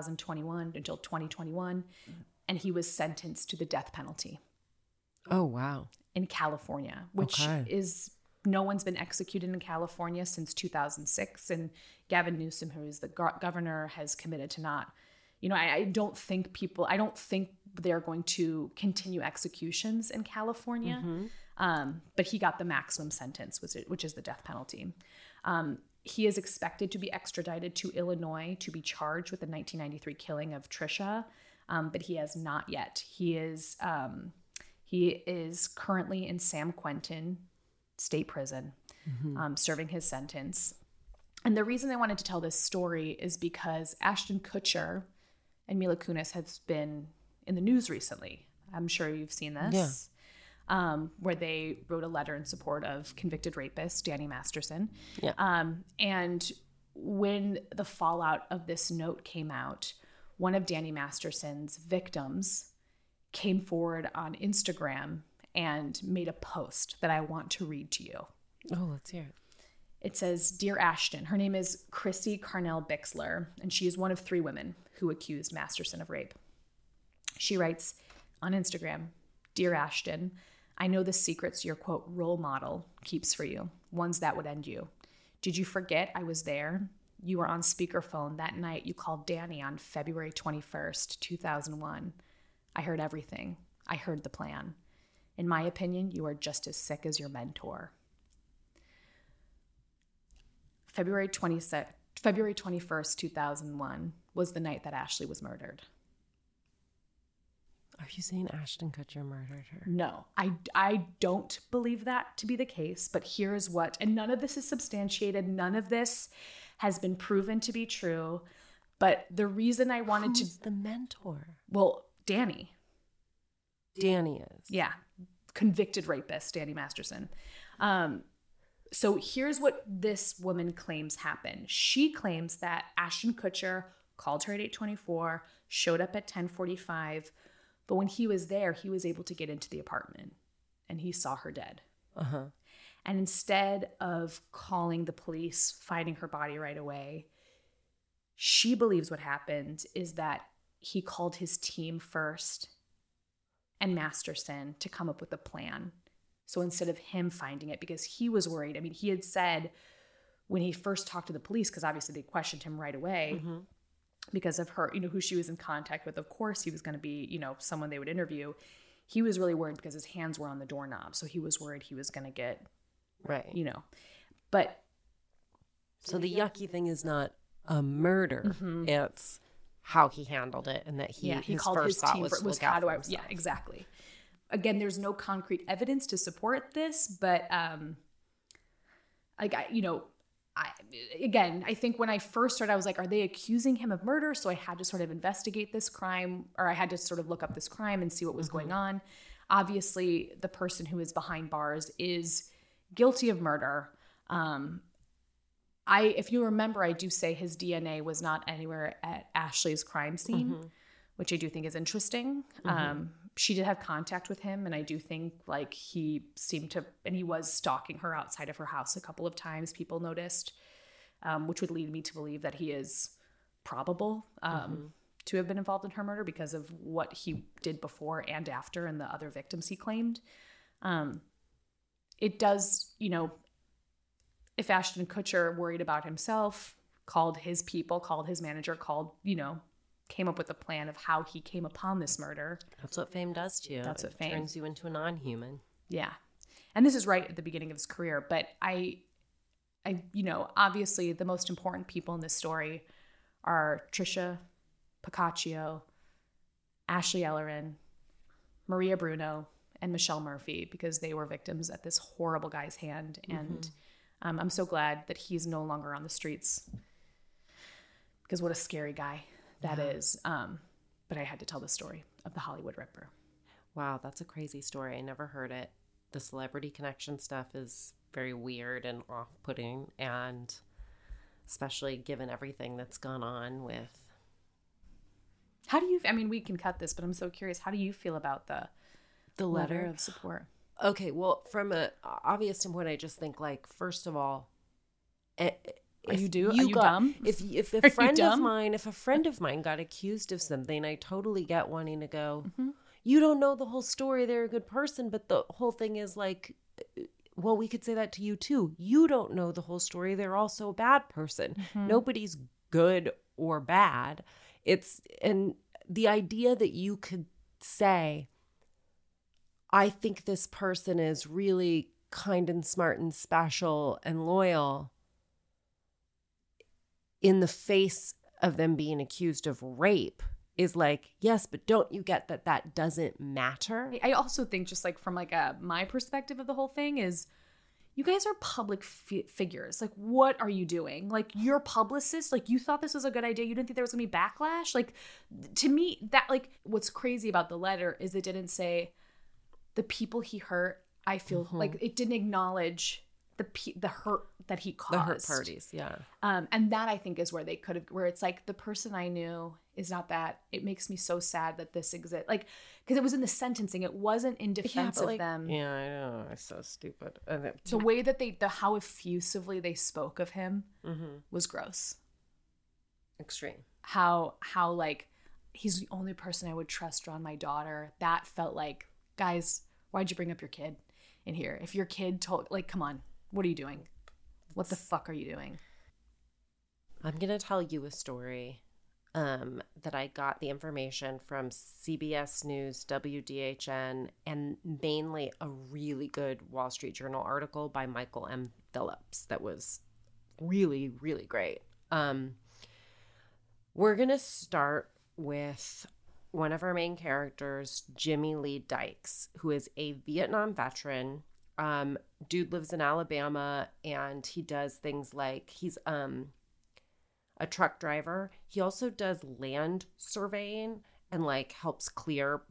2021, and he was sentenced to the death penalty. Oh, wow. In California, which is, no one's been executed in California since 2006. And Gavin Newsom, who is the governor, has committed to not, I don't think they're going to continue executions in California. But he got the maximum sentence, which is the death penalty. He is expected to be extradited to Illinois to be charged with the 1993 killing of Trisha, but he has not yet. He is currently in San Quentin State Prison, serving his sentence. And the reason I wanted to tell this story is because Ashton Kutcher and Mila Kunis have been in the news recently. I'm sure you've seen this. Yeah. Where they wrote a letter in support of convicted rapist Danny Masterson. Yeah. And when the fallout of this note came out, one of Danny Masterson's victims came forward on Instagram and made a post that I want to read to you. Oh, let's hear it. It says, "Dear Ashton," her name is Chrissy Carnell Bixler, and she is one of 3 women who accused Masterson of rape. She writes on Instagram, "Dear Ashton, I know the secrets your, quote, role model keeps for you, ones that would end you. Did you forget I was there? You were on speakerphone that night you called Danny on February 21st, 2001. I heard everything. I heard the plan. In my opinion, you are just as sick as your mentor." February 21st, 2001 was the night that Ashley was murdered. Are you saying Ashton Kutcher murdered her? No, I don't believe that to be the case, but here's what, and none of this is substantiated. None of this has been proven to be true. But the reason I wanted Who's the mentor? Well, Danny. Danny is. Yeah. Convicted rapist, Danny Masterson. So here's what this woman claims happened. She claims that Ashton Kutcher called her at 8:24, showed up at 10:45, but when he was there, he was able to get into the apartment and he saw her dead. And instead of calling the police, finding her body right away, she believes what happened is that he called his team first and Masterson to come up with a plan. So instead of him finding it, because he was worried, I mean, he had said when he first talked to the police, because obviously they questioned him right away because of her, who she was in contact with. Of course, he was going to be, someone they would interview. He was really worried because his hands were on the doorknob. So he was worried he was going to get, but. So the yucky thing is not a murder. It's how he handled it, and that he called his team was how do I, exactly. Again, there's no concrete evidence to support this, but I think when I first started, I was like, are they accusing him of murder? So I had to sort of investigate this crime, or I had to sort of look up this crime and see what was going on. Obviously, the person who is behind bars is guilty of murder. If you remember, I do say his DNA was not anywhere at Ashley's crime scene, which I do think is interesting. She did have contact with him, and I do think he seemed to, and he was stalking her outside of her house a couple of times, people noticed, which would lead me to believe that he is probable to have been involved in her murder because of what he did before and after and the other victims he claimed. It does, if Ashton Kutcher worried about himself, called his people, called his manager, came up with a plan of how he came upon this murder. That's what fame does to you. That's what fame turns you into a non-human. Yeah. And this is right at the beginning of his career, but I obviously the most important people in this story are Trisha Pacaccio, Ashley Ellerin, Maria Bruno, and Michelle Murphy, because they were victims at this horrible guy's hand. And I'm so glad that he's no longer on the streets, because what a scary guy that is. But I had to tell the story of the Hollywood Ripper. Wow, that's a crazy story. I never heard it. The celebrity connection stuff is very weird and off-putting. And especially given everything that's gone on with. How do you, I mean, we can cut this, but I'm so curious. How do you feel about the letter of support? Okay, well, from an obvious standpoint, I just think, like, first of all, Are you dumb? If a friend of mine got accused of something, I totally get wanting to go, you don't know the whole story, they're a good person, but the whole thing is like, well, we could say that to you too. You don't know the whole story, they're also a bad person. Nobody's good or bad. And the idea that you could say, I think this person is really kind and smart and special and loyal, in the face of them being accused of rape, is like, yes, but don't you get that that doesn't matter? I also think, just like from like my perspective of the whole thing, is you guys are public figures. Like, what are you doing? Like, you're publicists. Like, you thought this was a good idea. You didn't think there was gonna be backlash. Like, to me, that, like, what's crazy about the letter is it didn't say the people he hurt. I feel like it didn't acknowledge the hurt that he caused. The hurt parties, yeah. And that, I think, is where they could have, where it's like, the person I knew is not that. It makes me so sad that this exists. Like, because it was in the sentencing. It wasn't in defense of them. Yeah, I know. It's so stupid. The way that how effusively they spoke of him was gross. Extreme. How like, he's the only person I would trust around my daughter. That felt like, guys, why'd you bring up your kid in here? If your kid told, like, come on. What are you doing? What the fuck are you doing? I'm going to tell you a story that I got the information from CBS News, WDHN, and mainly a really good Wall Street Journal article by Michael M. Phillips that was really, really great. We're going to start with one of our main characters, Jimmy Lee Dykes, who is a Vietnam veteran. Dude lives in Alabama, and he does things like, he's a truck driver. He also does land surveying and like helps clear,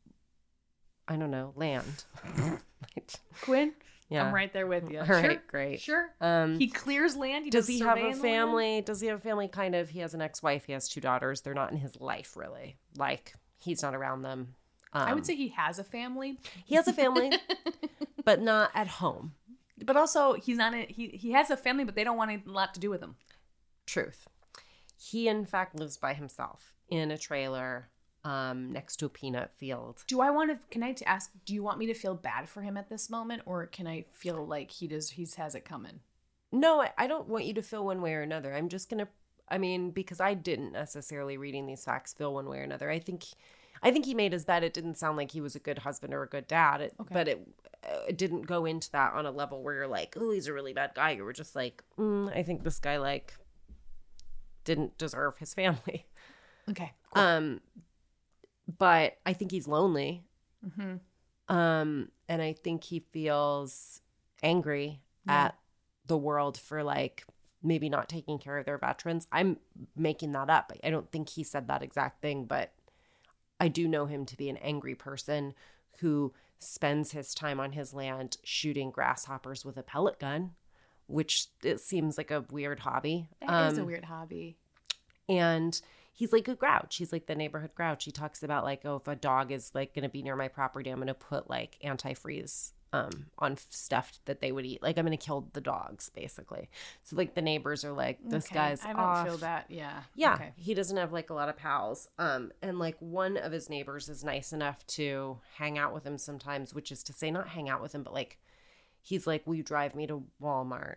I don't know, land. Quinn? Yeah. I'm right there with you. All Sure. right, great. Sure. He clears land. Does he have a family? Does he have a family? Kind of. He has an ex-wife. He has 2 daughters. They're not in his life, really. Like, he's not around them. I would say he has a family. He has a family, but not at home. But also, he's not. He has a family, but they don't want a lot to do with him. Truth. He, in fact, lives by himself in a trailer next to a peanut field. Can I ask, do you want me to feel bad for him at this moment, or can I feel like he has it coming? No, I don't want you to feel one way or another. I'm just going to, because I didn't necessarily, reading these facts, feel one way or another. I think he made his bed. It didn't sound like he was a good husband or a good dad, but it didn't go into that on a level where you're like, oh, he's a really bad guy. You were just like, I think this guy, like, didn't deserve his family. Okay. Cool. But I think he's lonely. Mm-hmm. And I think he feels angry at the world for, like, maybe not taking care of their veterans. I'm making that up. I don't think he said that exact thing, but I do know him to be an angry person who spends his time on his land shooting grasshoppers with a pellet gun, which it seems like a weird hobby. That is a weird hobby. And he's like a grouch. He's like the neighborhood grouch. He talks about, like, oh, if a dog is, like, going to be near my property, I'm going to put, like, antifreeze on stuff that they would eat. Like, I'm going to kill the dogs, basically. So, like, the neighbors are like, this guy's off. I don't feel that. Yeah. Yeah. Okay. He doesn't have, like, a lot of pals. And, like, one of his neighbors is nice enough to hang out with him sometimes, which is to say not hang out with him, but, like, he's like, will you drive me to Walmart?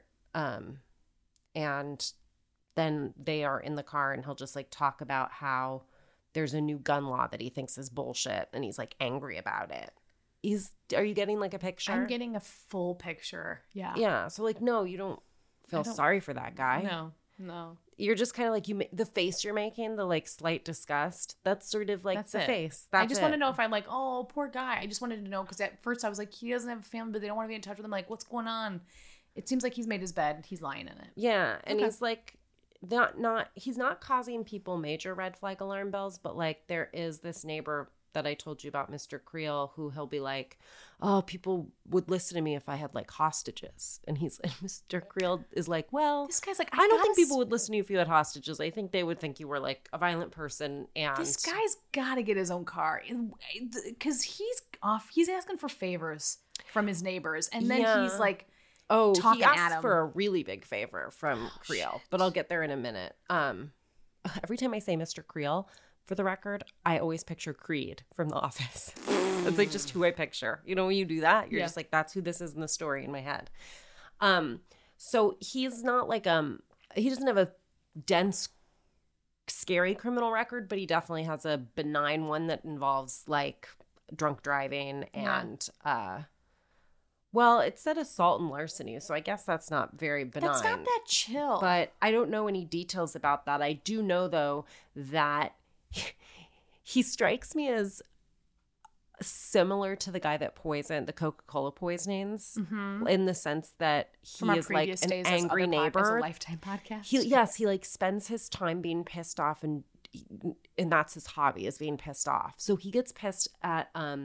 And then they are in the car, and he'll just, like, talk about how there's a new gun law that he thinks is bullshit, and he's, like, angry about it. Are you getting, like, a picture? I'm getting a full picture. Yeah. Yeah. So, like, no, you don't feel sorry for that guy. No. You're just kind of like, the face you're making, the, like, slight disgust. That's sort of like the face. I just want to know if I'm like, oh, poor guy. I just wanted to know, because at first I was like, he doesn't have a family, but they don't want to be in touch with him. Like, what's going on? It seems like he's made his bed. He's lying in it. Yeah. And he's like, he's not causing people major red flag alarm bells, but, like, there is this neighbor that I told you about, Mr. Creel, who he'll be like, oh, people would listen to me if I had like hostages. And Mr. Creel is like, well, This guy's like, I don't think people would listen to you if you had hostages. I think they would think you were like a violent person. And This guy's got to get his own car because he's asking for favors from his neighbors. And then he's like, talking he asked at him for a really big favor from Creel, but I'll get there in a minute. Every time I say Mr. Creel, for the record, I always picture Creed from The Office. It's like just who I picture. You know, when you do that, you're just like, that's who this is in the story in my head. So he's not like, he doesn't have a dense, scary criminal record, but he definitely has a benign one that involves like drunk driving and, well, it said assault and larceny, so I guess that's not very benign. That's not that chill. But I don't know any details about that. I do know, though, that he strikes me as similar to the guy that poisoned the Coca-Cola poisonings, in the sense that he is like an angry neighbor. A Lifetime podcast. He like spends his time being pissed off, and that's his hobby, is being pissed off. So he gets pissed at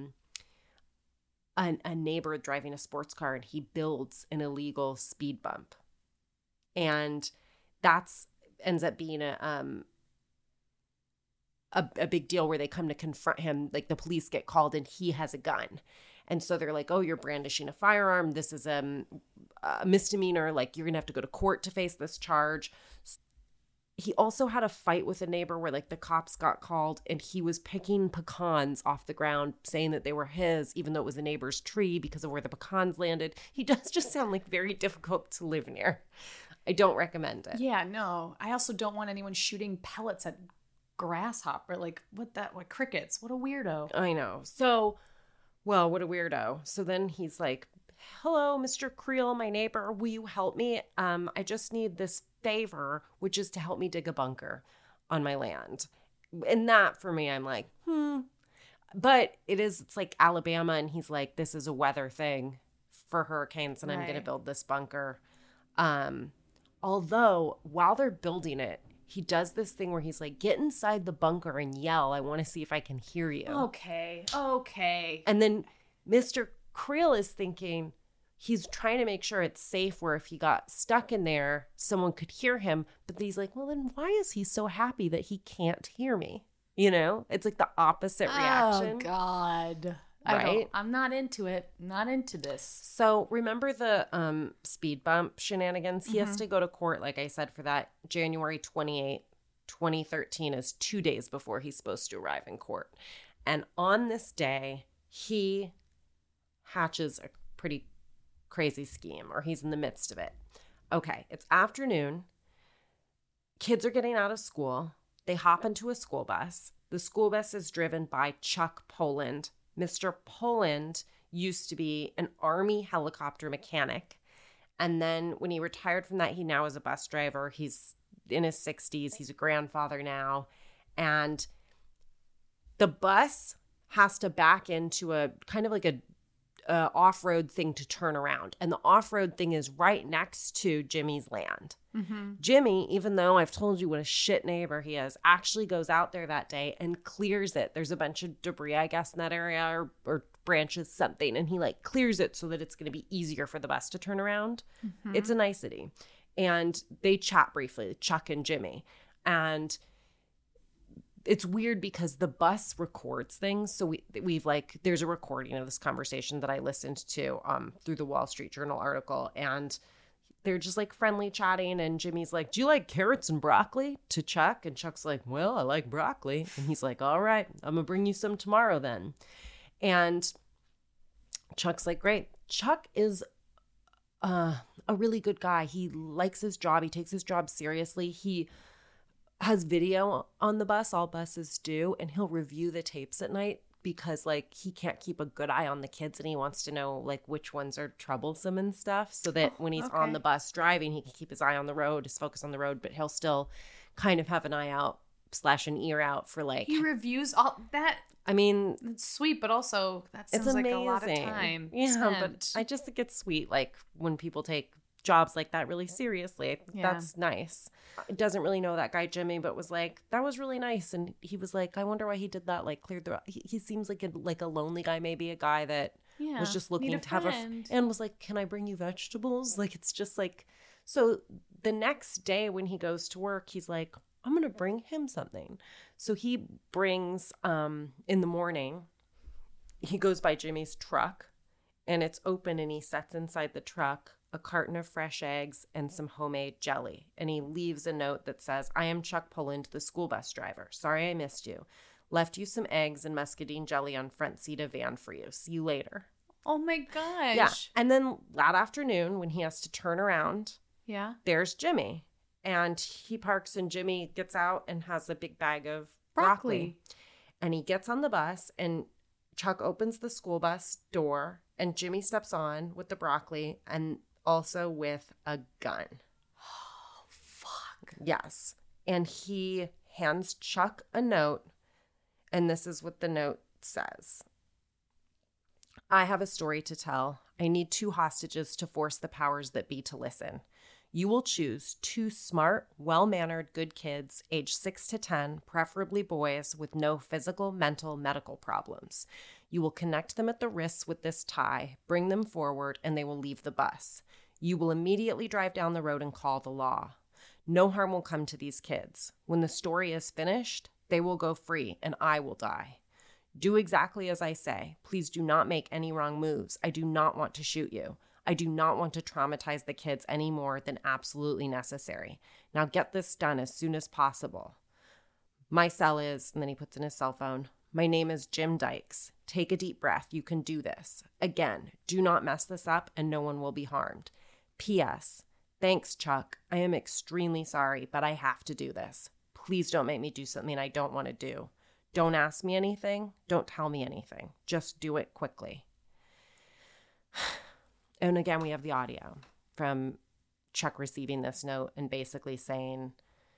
a neighbor driving a sports car, and he builds an illegal speed bump, and that's ends up being a big deal where they come to confront him. Like the police get called, and he has a gun, and so they're like, "Oh, you're brandishing a firearm. This is a misdemeanor. Like you're gonna have to go to court to face this charge." He also had a fight with a neighbor where like the cops got called, and he was picking pecans off the ground saying that they were his, even though it was a neighbor's tree because of where the pecans landed. He does just sound like very difficult to live near. I don't recommend it. Yeah, no. I also don't want anyone shooting pellets at grasshopper. Like what crickets? What a weirdo. I know. So, well, what a weirdo. So then he's like, hello, Mr. Creel, my neighbor. Will you help me? I just need this favor, which is to help me dig a bunker on my land. And that for me, I'm like, But it's like Alabama, and he's like, this is a weather thing for hurricanes, and I'm going to build this bunker. Although while they're building it, he does this thing where he's like, get inside the bunker and yell. I want to see if I can hear you. Okay. And then Mr. Creel is thinking, he's trying to make sure it's safe where if he got stuck in there, someone could hear him. But he's like, well, then why is he so happy that he can't hear me? You know, it's like the opposite reaction. Oh, God. Right? I'm not into it. Not into this. So remember the speed bump shenanigans? He has to go to court, like I said, for that. January 28, 2013 is 2 days before he's supposed to arrive in court. And on this day, he hatches a pretty crazy scheme, or he's in the midst of it. Okay, it's afternoon. Kids are getting out of school. They hop into a school bus. The school bus is driven by Chuck Poland. Mr. Poland used to be an Army helicopter mechanic. And then when he retired from that, he now is a bus driver. He's in his 60s. He's a grandfather now. And the bus has to back into a kind of like a off-road thing to turn around. And the off-road thing is right next to Jimmy's land. Jimmy, even though I've told you what a shit neighbor he is, actually goes out there that day and clears it. There's a bunch of debris, I guess, in that area or branches, something. And he like clears it so that it's going to be easier for the bus to turn around. It's a nicety. And they chat briefly, Chuck and Jimmy. And it's weird because the bus records things. So we've like, there's a recording of this conversation that I listened to through the Wall Street Journal article. And they're just like friendly chatting. And Jimmy's like, do you like carrots and broccoli? To Chuck. And Chuck's like, well, I like broccoli. And he's like, all right, I'm going to bring you some tomorrow then. And Chuck's like, great. Chuck is a really good guy. He likes his job. He takes his job seriously. He has video on the bus. All buses do. And he'll review the tapes at night because like he can't keep a good eye on the kids, and he wants to know like which ones are troublesome and stuff, so that when he's on the bus driving, he can keep his eye on the road, his focus on the road, but he'll still kind of have an eye out / an ear out for like. He reviews all that. I mean, it's sweet, but also that sounds it's like a lot of time. Yeah, spent. but I just think it's sweet, like when people take jobs like that really seriously. I think Yeah. that's nice. Doesn't really know that guy Jimmy, but was like, that was really nice. And he was like, I wonder why he did that. Like cleared the. He seems like a lonely guy, maybe a guy that Yeah. was just Need looking a to have friend. and was like, can I bring you vegetables? Like it's just like. So the next day when he goes to work, he's like, I'm gonna bring him something. So he brings in the morning. He goes by Jimmy's truck, and it's open, and he sets inside the truck a carton of fresh eggs and some homemade jelly. And he leaves a note that says, I am Chuck Pullen, the school bus driver. Sorry I missed you. Left you some eggs and muscadine jelly on front seat of van for you. See you later. Oh my gosh. Yeah. And then that afternoon, when he has to turn around, Yeah. there's Jimmy. And he parks, and Jimmy gets out and has a big bag of broccoli. And he gets on the bus, and Chuck opens the school bus door, and Jimmy steps on with the broccoli and also with a gun. Oh, fuck. Yes. And he hands Chuck a note, and this is what the note says. I have a story to tell. I need 2 hostages to force the powers that be to listen. You will choose 2 smart, well-mannered, good kids, aged 6 to 10, preferably boys, with no physical, mental, medical problems. You will connect them at the wrists with this tie, bring them forward, and they will leave the bus. You will immediately drive down the road and call the law. No harm will come to these kids. When the story is finished, they will go free, and I will die. Do exactly as I say. Please do not make any wrong moves. I do not want to shoot you. I do not want to traumatize the kids any more than absolutely necessary. Now get this done as soon as possible. My cell is, and then he puts in his cell phone, my name is Jim Dykes. Take a deep breath. You can do this. Again, do not mess this up and no one will be harmed. P.S. Thanks, Chuck. I am extremely sorry, but I have to do this. Please don't make me do something I don't want to do. Don't ask me anything. Don't tell me anything. Just do it quickly. And again, we have the audio from Chuck receiving this note and basically saying,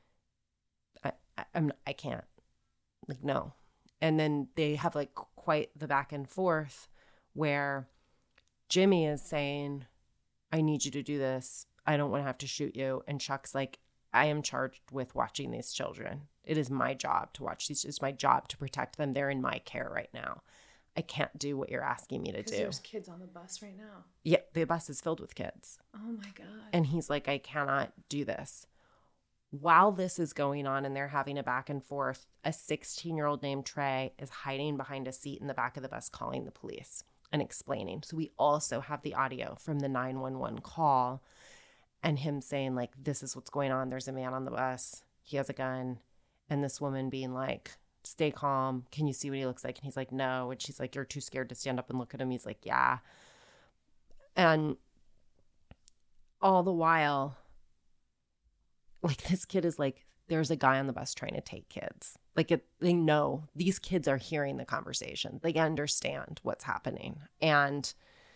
I can't. Like, no. And then they have like quite the back and forth where Jimmy is saying, I need you to do this. I don't want to have to shoot you. And Chuck's like, I am charged with watching these children. It is my job to watch these. It's my job to protect them. They're in my care right now. I can't do what you're asking me to do. Because there's kids on the bus right now. Yeah, the bus is filled with kids. Oh my God. And he's like, I cannot do this. While this is going on and they're having a back and forth, a 16-year-old named Trey is hiding behind a seat in the back of the bus calling the police and explaining. So we also have the audio from the 911 call and him saying, like, this is what's going on. There's a man on the bus. He has a gun. And this woman being like, stay calm. Can you see what he looks like? And he's like, no. And she's like, you're too scared to stand up and look at him. He's like, yeah. And all the while, like, this kid is like, there's a guy on the bus trying to take kids. Like, they know these kids are hearing the conversation. They understand what's happening. And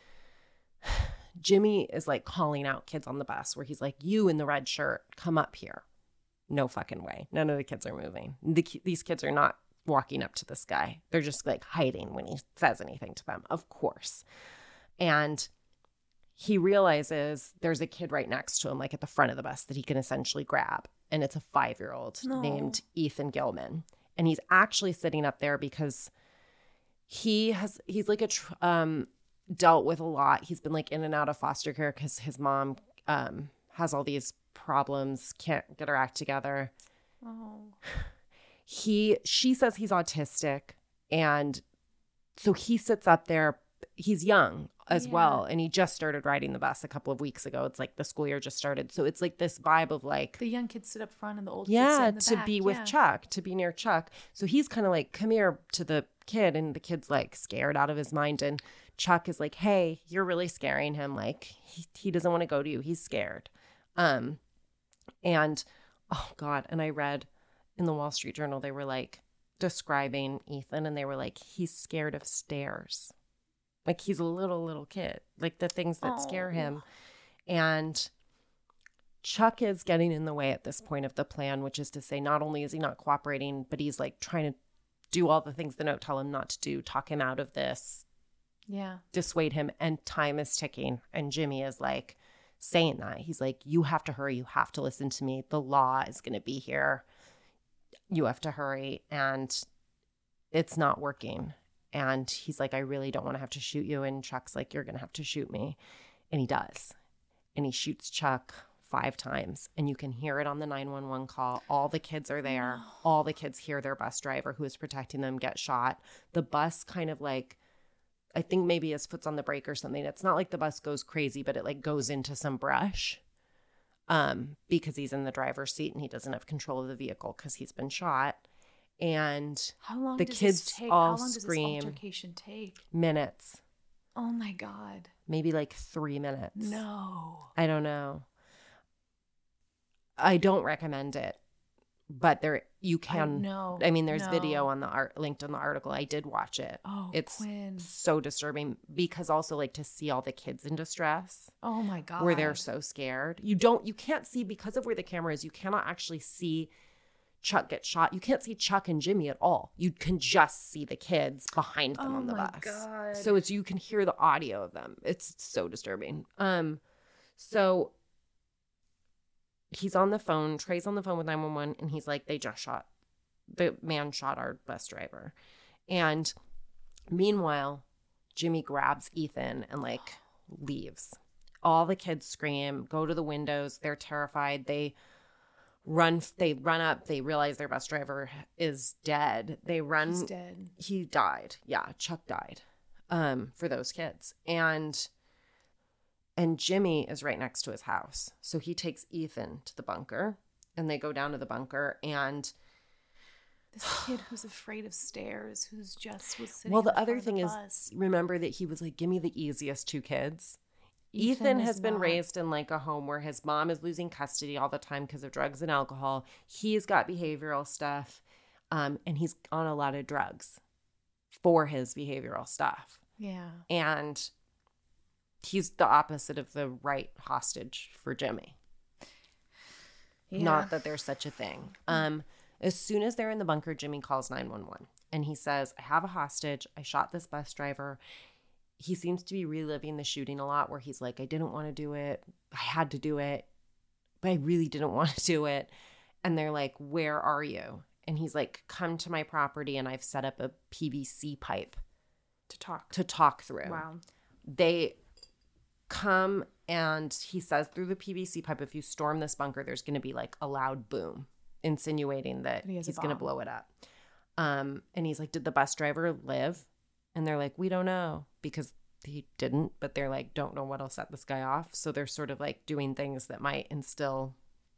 Jimmy is like calling out kids on the bus where he's like, you in the red shirt, come up here. No fucking way. None of the kids are moving. These kids are not walking up to this guy. They're just like hiding when he says anything to them, of course. And he realizes there's a kid right next to him, like at the front of the bus, that he can essentially grab. And it's a 5-year-old named Ethan Gilman. And he's actually sitting up there because he's like dealt with a lot. He's been like in and out of foster care because his mom has all these problems, can't get her act together. Oh. She says he's autistic, and so he sits up there. He's young as well, and he just started riding the bus a couple of weeks ago. It's like the school year just started, so it's like this vibe of like the young kids sit up front and the old kids sit in the to back. be with Chuck, to be near Chuck. So he's kind of like, come here to the kid, and the kid's like scared out of his mind, and Chuck is like, hey, you're really scaring him. Like he doesn't want to go to you. He's scared. And oh God, and I read in the Wall Street Journal, they were like describing Ethan, and they were like, he's scared of stairs. Like he's a little kid, like the things that scare him. And Chuck is getting in the way at this point of the plan, which is to say, not only is he not cooperating, but he's like trying to do all the things the note tell him not to do, talk him out of this, Yeah. dissuade him. And time is ticking. And Jimmy is like saying that. He's like, you have to hurry. You have to listen to me. The law is going to be here. You have to hurry. And it's not working. And he's like, I really don't want to have to shoot you. And Chuck's like, you're going to have to shoot me. And he does. And he shoots Chuck 5 times. And you can hear it on the 911 call. All the kids are there. No. All the kids hear their bus driver who is protecting them get shot. The bus kind of like, I think maybe his foot's on the brake or something. It's not like the bus goes crazy, but it like goes into some brush because he's in the driver's seat and he doesn't have control of the vehicle because he's been shot. And how long the does kids this take? all How long does scream. This altercation take? Minutes. Oh my God. Maybe like 3 minutes. No. I don't know. I don't recommend it. But there, you can. I mean, there's video on the linked on the article. I did watch it. Oh, it's Quinn. So disturbing because also like to see all the kids in distress. Oh my God, where they're so scared. You can't see because of where the camera is. You cannot actually see Chuck get shot. You can't see Chuck and Jimmy at all. You can just see the kids behind them on the bus. God. So you can hear the audio of them. It's so disturbing. So. He's on the phone. Trey's on the phone with 911, and he's like, the man shot our bus driver. And meanwhile, Jimmy grabs Ethan and like leaves. All the kids scream, go to the windows. They're terrified. They run up. They realize their bus driver is dead. They run. He's dead. He died. Yeah, Chuck died for those kids. And Jimmy is right next to his house. So he takes Ethan to the bunker and they go down to the bunker and this kid who's afraid of stairs, who's just was sitting. Well, the other thing is, remember that he was like, give me the easiest 2 kids. Ethan has been raised in like a home where his mom is losing custody all the time because of drugs and alcohol. He's got behavioral stuff and he's on a lot of drugs for his behavioral stuff. Yeah. And he's the opposite of the right hostage for Jimmy. Yeah. Not that there's such a thing. As soon as they're in the bunker, Jimmy calls 911 and he says, I have a hostage. I shot this bus driver. He seems to be reliving the shooting a lot where he's like, I didn't want to do it. I had to do it, but I really didn't want to do it. And they're like, where are you? And he's like, come to my property and I've set up a PVC pipe to talk through. Wow. They come and he says through the PVC pipe, if you storm this bunker, there's going to be like a loud boom, insinuating that he's going to blow it up. And he's like, did the bus driver live? And they're like, we don't know because he didn't, but they're like, don't know what'll set this guy off. So they're sort of like doing things that might instill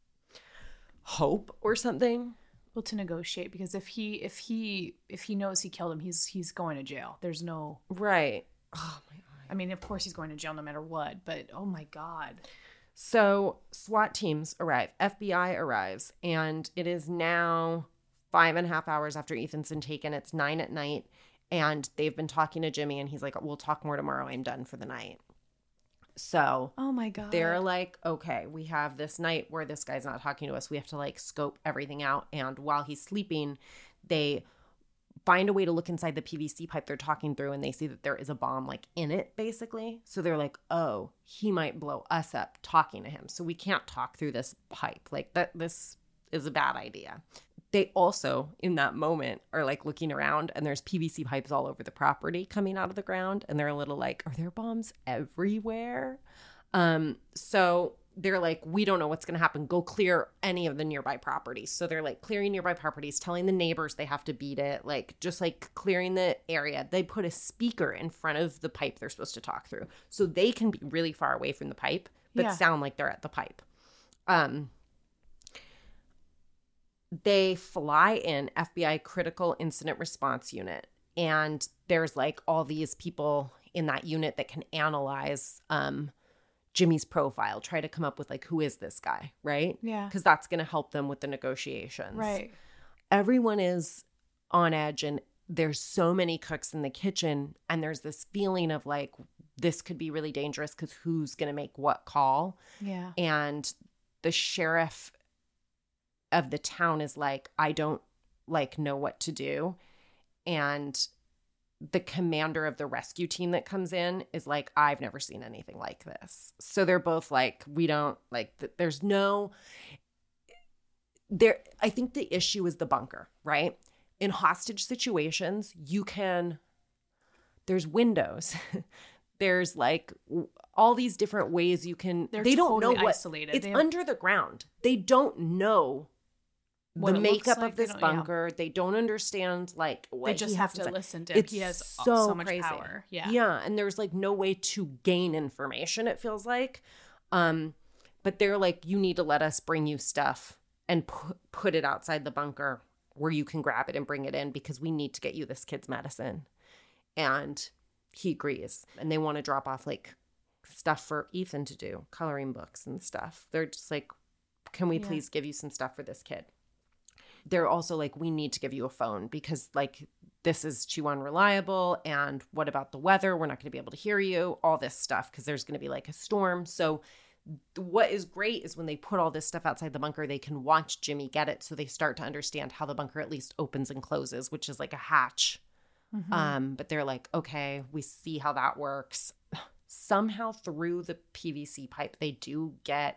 hope or something. Well, to negotiate, because if he knows he killed him, he's going to jail. There's no right. Oh my God. I mean, of course he's going to jail no matter what, but oh my God. So SWAT teams arrive. FBI arrives, and it is now 5.5 hours after Ethan's been taken. It's 9 p.m, and they've been talking to Jimmy, and he's like, we'll talk more tomorrow. I'm done for the night. So oh my God. They're like, okay, we have this night where this guy's not talking to us. We have to like scope everything out. And while he's sleeping, they find a way to look inside the PVC pipe they're talking through, and they see that there is a bomb like in it, basically. So they're like, oh, he might blow us up talking to him. So we can't talk through this pipe. Like this is a bad idea. They also, in that moment, are like looking around, and there's PVC pipes all over the property coming out of the ground. And they're a little like, are there bombs everywhere? So they're like, we don't know what's going to happen. Go clear any of the nearby properties. So they're like clearing nearby properties, telling the neighbors they have to beat it, like just like clearing the area. They put a speaker in front of the pipe they're supposed to talk through so they can be really far away from the pipe, but sound like they're at the pipe. They fly in FBI Critical Incident Response Unit, and there's like all these people in that unit that can analyze Jimmy's profile, try to come up with like, who is this guy, right? Yeah. Because that's going to help them with the negotiations. Right. Everyone is on edge, and there's so many cooks in the kitchen, and there's this feeling of like, this could be really dangerous because who's going to make what call? Yeah. And the sheriff of the town is like, I don't like know what to do. And the commander of the rescue team that comes in is like, I've never seen anything like this. So they're both like, we don't like, there's no, there. I think the issue is the bunker, right? In hostage situations, there's windows. There's like all these different ways you can, they don't know what, isolated. It's under the ground. They don't know the makeup of this bunker. They don't understand like what they just have to listen to him. He has so much power. Yeah. And there's like no way to gain information, it feels like. But they're like, you need to let us bring you stuff and put it outside the bunker where you can grab it and bring it in because we need to get you this kid's medicine. And he agrees. And they want to drop off like stuff for Ethan to do, coloring books and stuff. They're just like, can we please give you some stuff for this kid? They're also like, we need to give you a phone because like this is too unreliable. And what about the weather? We're not going to be able to hear you, all this stuff because there's going to be like a storm. So what is great is when they put all this stuff outside the bunker, they can watch Jimmy get it. So they start to understand how the bunker at least opens and closes, which is like a hatch. Mm-hmm. But they're like, okay, we see how that works. Somehow through the PVC pipe, they do get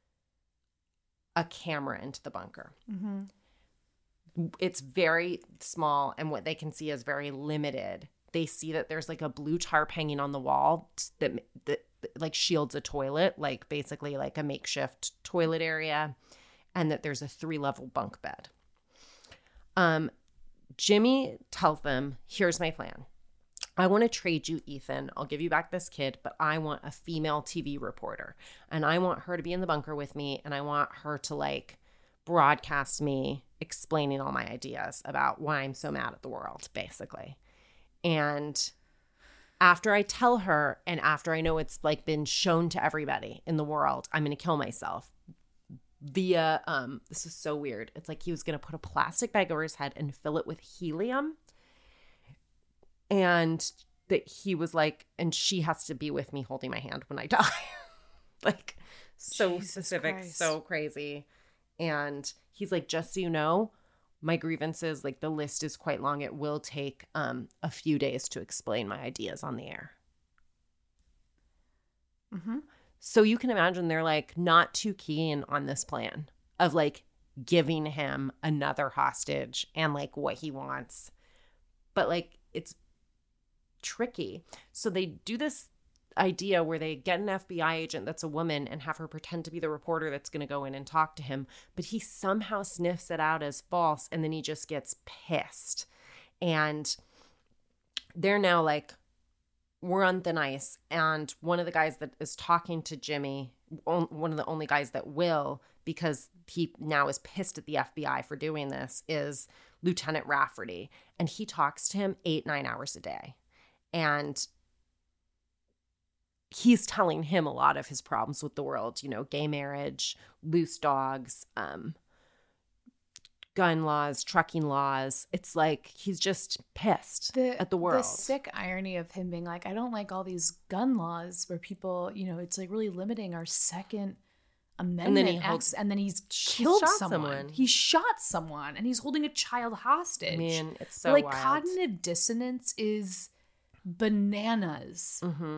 a camera into the bunker. Mm-hmm. It's very small, and what they can see is very limited. They see that there's like a blue tarp hanging on the wall that like shields a toilet, like basically like a makeshift toilet area, and that there's a 3-level bunk bed. Jimmy tells them, here's my plan. I want to trade you Ethan. I'll give you back this kid, but I want a female TV reporter, and I want her to be in the bunker with me, and I want her to like broadcast me explaining all my ideas about why I'm so mad at the world, basically. And after I tell her, and after I know it's like been shown to everybody in the world, I'm going to kill myself via, this is so weird. It's like he was going to put a plastic bag over his head and fill it with helium. And that he was like, and she has to be with me holding my hand when I die. Like so Jesus specific, Christ. So crazy. And he's like, just so you know, my grievances, like the list is quite long. It will take a few days to explain my ideas on the air. Mm-hmm. So you can imagine they're like not too keen on this plan of like giving him another hostage and like what he wants. But like it's tricky. So they do this idea where they get an FBI agent that's a woman and have her pretend to be the reporter that's going to go in and talk to him, but he somehow sniffs it out as false, and then he just gets pissed. And they're now like, we're on thin ice. And one of the guys that is talking to Jimmy, one of the only guys that will, because he now is pissed at the FBI for doing this, is Lieutenant Rafferty. And he talks to him 8-9 hours a day. And he's telling him a lot of his problems with the world, you know, gay marriage, loose dogs, gun laws, trucking laws. It's like he's just pissed at the world. The sick irony of him being like, I don't like all these gun laws where people, you know, it's like really limiting our Second Amendment acts. And then he's killed someone. He shot someone and he's holding a child hostage. Man, it's so like wild. Cognitive dissonance is bananas. Mm-hmm.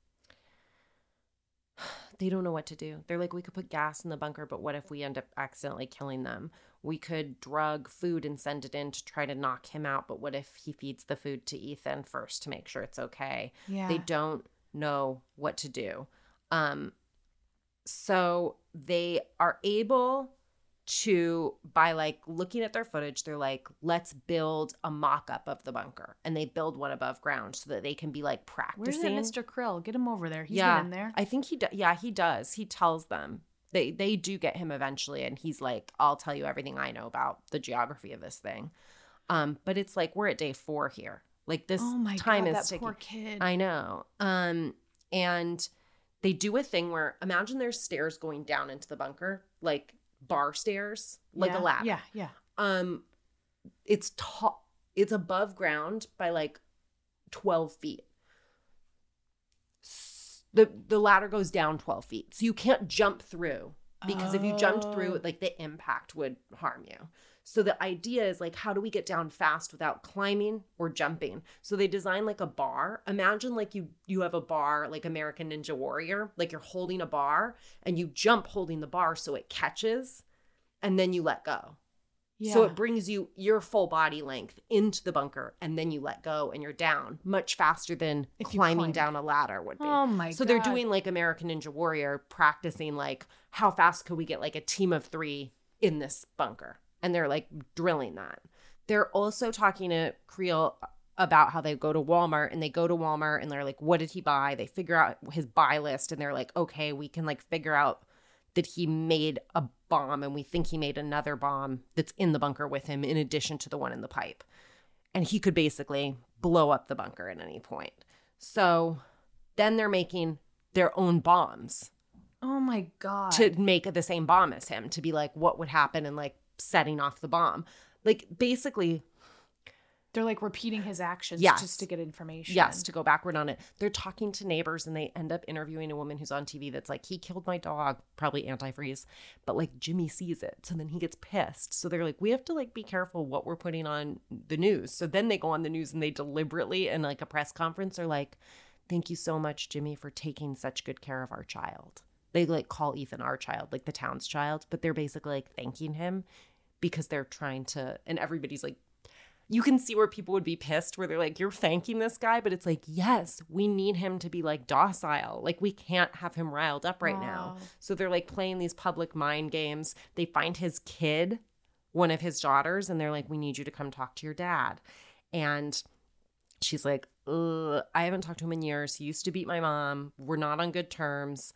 They don't know what to do. They're like, we could put gas in the bunker, but what if we end up accidentally killing them? We could drug food and send it in to try to knock him out, but what if he feeds the food to Ethan first to make sure it's okay? Yeah. They don't know what to do. So they are able to, by like looking at their footage, they're like, let's build a mock-up of the bunker. And they build one above ground so that they can be like practicing. Where's that Mr. Krill? Get him over there. He's been in there. I think he does. He tells them. They do get him eventually, and he's like, I'll tell you everything I know about the geography of this thing. But it's like we're at day 4 here. Like this time is that ticking. Poor kid. I know. And they do a thing where imagine there's stairs going down into the bunker, like bar stairs, like a ladder. Yeah. It's it's above ground by like 12 feet. The ladder goes down 12 feet. So you can't jump through, because if you jumped through, like the impact would harm you. So the idea is like, how do we get down fast without climbing or jumping? So they design like a bar. Imagine like you have a bar like American Ninja Warrior, like you're holding a bar and you jump holding the bar so it catches and then you let go. Yeah. So it brings you your full body length into the bunker and then you let go and you're down much faster than climbing down a ladder would be. Oh my God. So they're doing like American Ninja Warrior, practicing like how fast could we get like a team of 3 in this bunker? And they're like drilling that. They're also talking to Creel about how they go to Walmart and they're like, what did he buy? They figure out his buy list and they're like, okay, we can like figure out that he made a bomb and we think he made another bomb that's in the bunker with him in addition to the one in the pipe. And he could basically blow up the bunker at any point. So then they're making their own bombs. Oh my God. To make the same bomb as him, to be like, what would happen and like setting off the bomb. Like basically they're like repeating his actions just to get information. Yes, to go backward on it. They're talking to neighbors and they end up interviewing a woman who's on TV that's like, he killed my dog, probably antifreeze, but like Jimmy sees it. So then he gets pissed. So they're like, we have to like be careful what we're putting on the news. So then they go on the news and they deliberately in like a press conference are like, thank you so much, Jimmy, for taking such good care of our child. They like call Ethan our child, like the town's child, but they're basically like thanking him because they're trying to, and everybody's like, you can see where people would be pissed where they're like, you're thanking this guy, but it's like, yes, we need him to be like docile. Like we can't have him riled up right now. So they're like playing these public mind games. They find his kid, one of his daughters, and they're like, we need you to come talk to your dad. And she's like, I haven't talked to him in years. He used to beat my mom. We're not on good terms.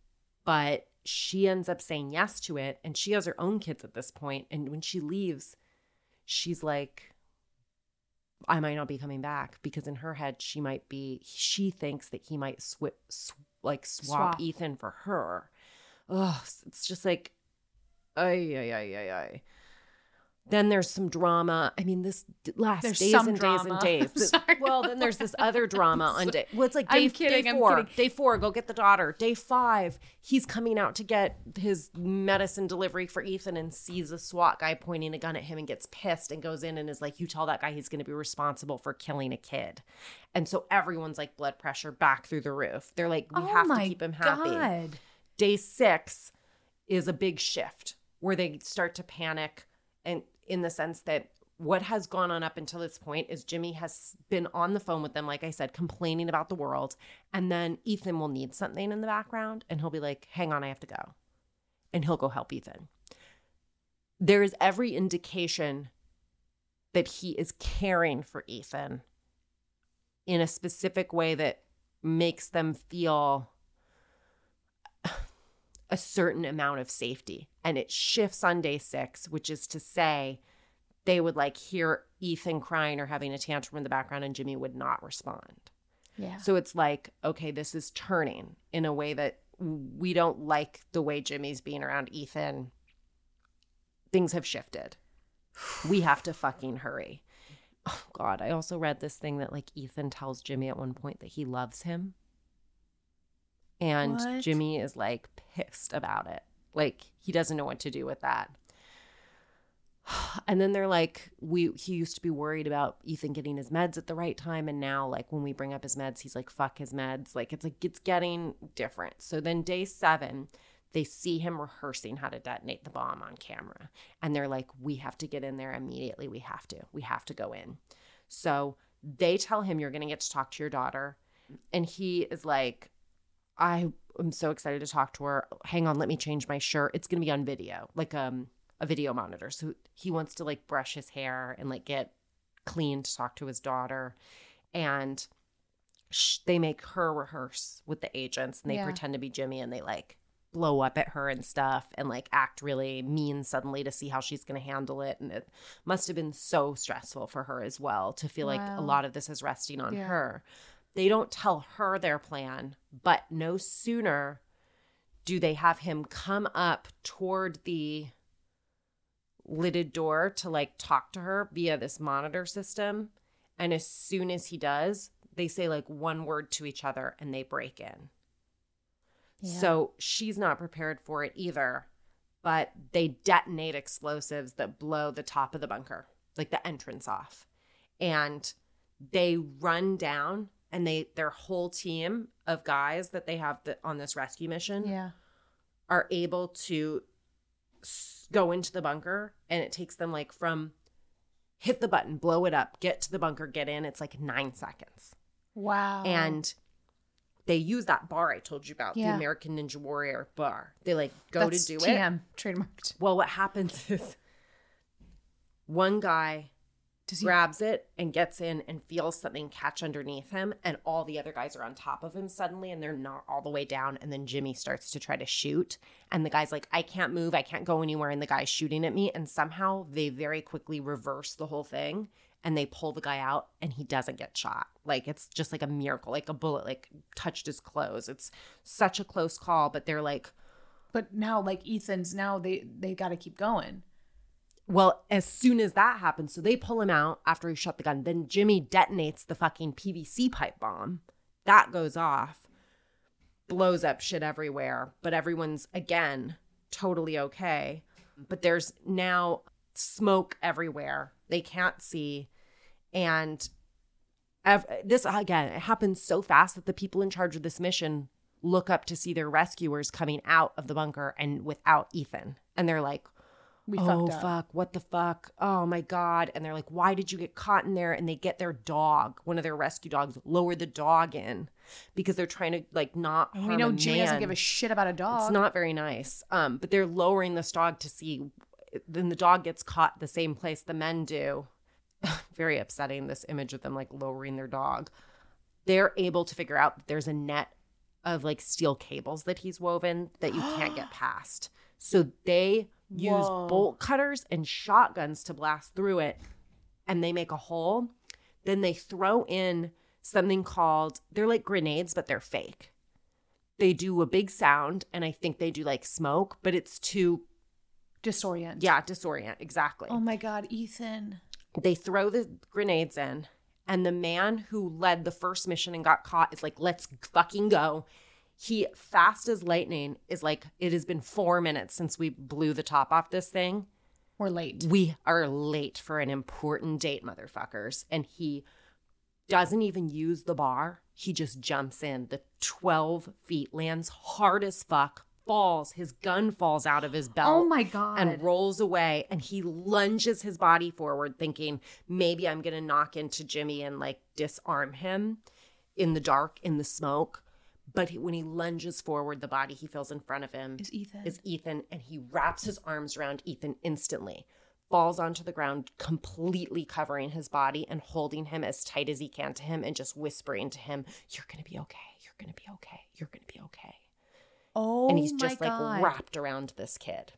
But she ends up saying yes to it. And she has her own kids at this point. And when she leaves, she's like, I might not be coming back, because in her head, she thinks that he might swap Ethan for her. Oh, it's just like, ay. Then there's some drama. I mean, this lasts days and days. Well, then there's this other drama on day. Well, it's like day 4. Day 4, go get the daughter. Day 5, he's coming out to get his medicine delivery for Ethan and sees a SWAT guy pointing a gun at him and gets pissed and goes in and is like, you tell that guy he's going to be responsible for killing a kid. And so everyone's like blood pressure back through the roof. They're like, we have to keep him happy. God. Day 6 is a big shift where they start to panic. And in the sense that what has gone on up until this point is Jimmy has been on the phone with them, like I said, complaining about the world. And then Ethan will need something in the background and he'll be like, hang on, I have to go. And he'll go help Ethan. There is every indication that he is caring for Ethan in a specific way that makes them feel a certain amount of safety. And it shifts on day 6, which is to say they would like hear Ethan crying or having a tantrum in the background and Jimmy would not respond. Yeah. So it's like, okay, this is turning in a way that we don't like the way Jimmy's being around Ethan. Things have shifted. We have to fucking hurry. Oh God, I also read this thing that like Ethan tells Jimmy at one point that he loves him. And what? Jimmy is like pissed about it. Like he doesn't know what to do with that. And then they're like, he used to be worried about Ethan getting his meds at the right time. And now like when we bring up his meds, he's like, fuck his meds. Like it's getting different. So then day 7, they see him rehearsing how to detonate the bomb on camera. And they're like, we have to get in there immediately. We have to go in. So they tell him, you're going to get to talk to your daughter. And he is like, I am so excited to talk to her. Hang on, let me change my shirt. It's going to be on video, like a video monitor. So he wants to like brush his hair and like get clean to talk to his daughter. And they make her rehearse with the agents and they pretend to be Jimmy and they like blow up at her and stuff and like act really mean suddenly to see how she's going to handle it. And it must have been so stressful for her as well to feel like a lot of this is resting on her. They don't tell her their plan, but no sooner do they have him come up toward the lidded door to like talk to her via this monitor system. And as soon as he does, they say like one word to each other and they break in. Yeah. So she's not prepared for it either. but they detonate explosives that blow the top of the bunker, like the entrance off. And they run down, and their whole team of guys that they have on this rescue mission are able to go into the bunker, and it takes them like from hit the button, blow it up, get to the bunker, get in. It's like 9 seconds. Wow. And they use that bar I told you about, the American Ninja Warrior bar. They like go to do TM, it. Trademarked. Well, what happens is one guy grabs it and gets in and feels something catch underneath him, and all the other guys are on top of him suddenly, and they're not all the way down. And then Jimmy starts to try to shoot, and the guy's like, I can't move, I can't go anywhere, and the guy's shooting at me. And somehow they very quickly reverse the whole thing, and they pull the guy out, and he doesn't get shot. Like, it's just like a miracle, like a bullet like touched his clothes. It's such a close call, but they're like, but now like Ethan's, now they got to keep going. Well, as soon as that happens, so they pull him out after he shot the gun. Then Jimmy detonates the fucking PVC pipe bomb. That goes off, blows up shit everywhere. But everyone's, again, totally okay. But there's now smoke everywhere. They can't see. And this, again, it happens so fast that the people in charge of this mission look up to see their rescuers coming out of the bunker and without Ethan. And they're like, We fucked up. Fuck, what the fuck? Oh my God. And they're like, why did you get caught in there? And they get their dog, one of their rescue dogs, lower the dog in because they're trying to like not harm we know a Jimmy man. doesn't give a shit about a dog. It's not very nice. But they're lowering this dog to see. Then the dog gets caught the same place the men do. Very upsetting, this image of them like lowering their dog. They're able to figure out that there's a net of like steel cables that he's woven that you can't get past. So they use bolt cutters and shotguns to blast through it, and they make a hole. Then they throw in something called, they're like grenades, but they're fake. They do a big sound, and I think they do like smoke, but it's to disorient. Yeah, disorient, exactly. Oh my God, Ethan. They throw the grenades in, and the man who led the first mission and got caught is like, let's fucking go. He, fast as lightning, is like, it has been 4 minutes since we blew the top off this thing. We're late. We are late for an important date, motherfuckers. And he doesn't even use the bar. He just jumps in. The 12 feet, lands hard as fuck, falls. His gun falls out of his belt. Oh my God. And rolls away. And he lunges his body forward thinking, maybe I'm going to knock into Jimmy and like disarm him in the dark, in the smoke. But when he lunges forward, the body he feels in front of him is Ethan. And he wraps his arms around Ethan instantly, falls onto the ground, completely covering his body and holding him as tight as he can to him and just whispering to him, you're going to be okay. You're going to be okay. You're going to be okay. Oh, and he's just my like God. wrapped around this kid.